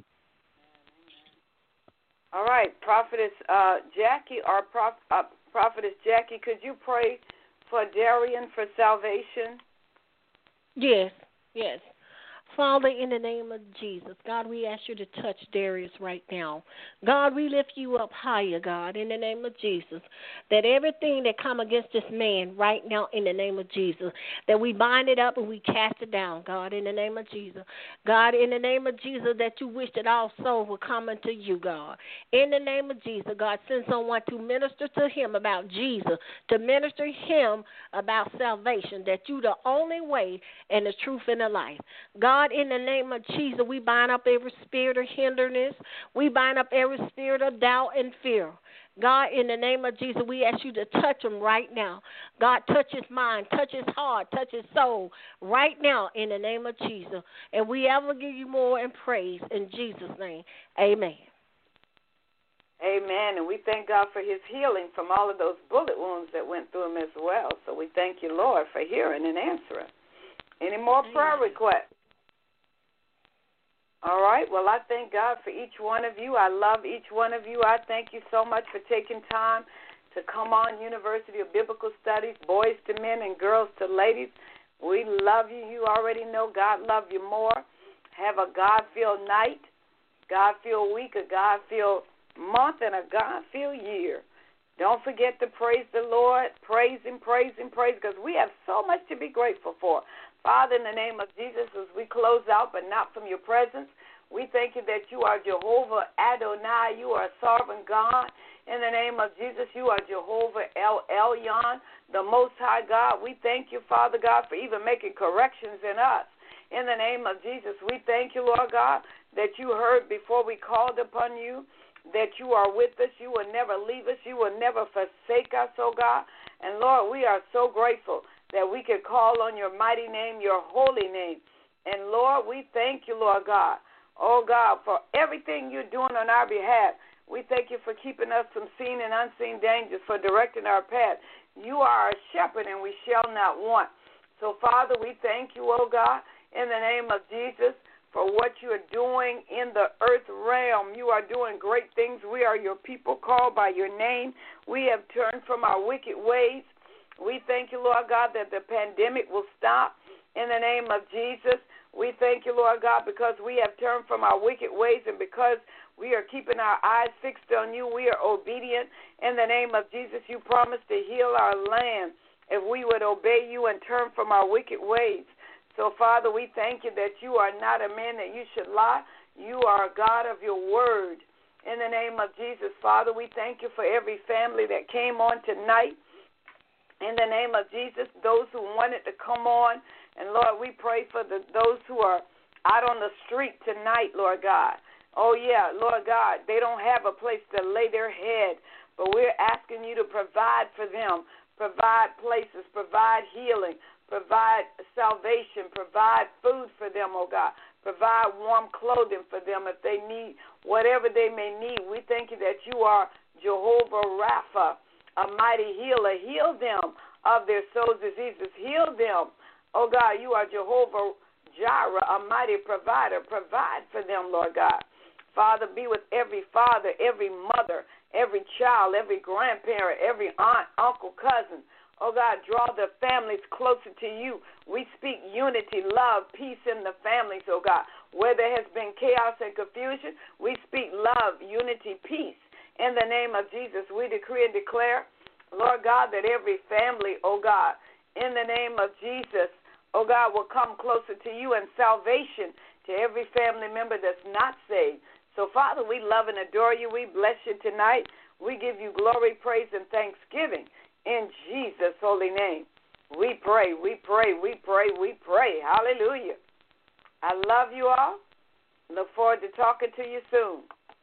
All right, Prophetess uh, Jackie, or Prof, uh, Prophetess Jackie, could you pray for Darian for salvation?
Yes, yes. Father, in the name of Jesus, God, we ask you to touch Darius right now. God, we lift you up higher, God, in the name of Jesus, that everything that come against this man right now, in the name of Jesus, that we bind it up and we cast it down, God, in the name of Jesus. God, in the name of Jesus, that you wish that all souls will come unto you, God. In the name of Jesus, God, send someone to minister to him about Jesus, to minister him about salvation, that you the only way and the truth and the life. God, in the name of Jesus, we bind up every spirit of hinderness. We bind up every spirit of doubt and fear. God, in the name of Jesus, we ask you to touch him right now. God, touch his mind, touch his heart, touch his soul right now in the name of Jesus. And we ever give you more in praise in Jesus' name. Amen.
Amen. And we thank God for his healing from all of those bullet wounds that went through him as well. So we thank you, Lord, for hearing and answering. Any more prayer requests? All right. Well, I thank God for each one of you. I love each one of you. I thank you so much for taking time to come on University of Biblical Studies, boys to men and girls to ladies. We love you. You already know God love you more. Have a God-filled night, God-filled week, a God-filled month, and a God-filled year. Don't forget to praise the Lord. Praise him, praise him, praise, because we have so much to be grateful for. Father, in the name of Jesus, as we close out, but not from your presence, we thank you that you are Jehovah Adonai. You are a sovereign God. In the name of Jesus, you are Jehovah El Elyon, the Most High God. We thank you, Father God, for even making corrections in us. In the name of Jesus, we thank you, Lord God, that you heard before we called upon you, that you are with us. You will never leave us. You will never forsake us, oh God. And, Lord, we are so grateful that we could call on your mighty name, your holy name. And, Lord, we thank you, Lord God, oh God, for everything you're doing on our behalf. We thank you for keeping us from seen and unseen dangers, for directing our path. You are our shepherd, and we shall not want. So, Father, we thank you, oh God, in the name of Jesus, for what you are doing in the earth realm. You are doing great things. We are your people called by your name. We have turned from our wicked ways. We thank you, Lord God, that the pandemic will stop in the name of Jesus. We thank you, Lord God, because we have turned from our wicked ways, and because we are keeping our eyes fixed on you, we are obedient. In the name of Jesus, you promised to heal our land if we would obey you and turn from our wicked ways. So, Father, we thank you that you are not a man that you should lie. You are a God of your word. In the name of Jesus, Father, we thank you for every family that came on tonight. In the name of Jesus, those who wanted to come on. And, Lord, we pray for the, those who are out on the street tonight, Lord God. Oh, yeah, Lord God, they don't have a place to lay their head, but we're asking you to provide for them, provide places, provide healing, provide salvation, provide food for them, oh God, provide warm clothing for them if they need whatever they may need. We thank you that you are Jehovah Rapha, a mighty healer. Heal them of their soul diseases. Heal them. Oh, God, you are Jehovah Jireh, a mighty provider. Provide for them, Lord God. Father, be with every father, every mother, every child, every grandparent, every aunt, uncle, cousin. Oh, God, draw the families closer to you. We speak unity, love, peace in the families, oh, God. Where there has been chaos and confusion, we speak love, unity, peace. In the name of Jesus, we decree and declare, Lord God, that every family, oh, God, in the name of Jesus, oh, God, will come closer to you, and salvation to every family member that's not saved. So, Father, we love and adore you. We bless you tonight. We give you glory, praise, and thanksgiving in Jesus' holy name. We pray, we pray, we pray, we pray. Hallelujah. I love you all. Look forward to talking to you soon.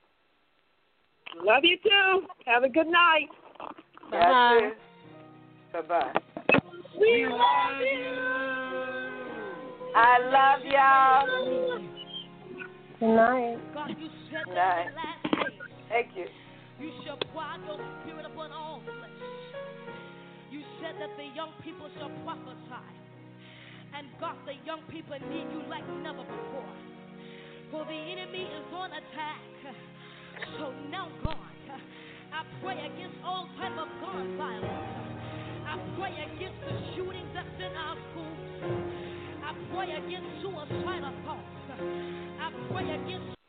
Love you too. Have a good night.
Bye. Bye-bye.
We love you.
I love y'all.
Good night.
Good night. Thank you.
You shall pour out your spirit upon all flesh. You said that the young people shall prophesy. And God, the young people need you like never before. For the enemy is on attack. So now, God, I pray against all type of gun violence. I pray against the shootings that's in our schools. I pray against suicidal thoughts. I pray against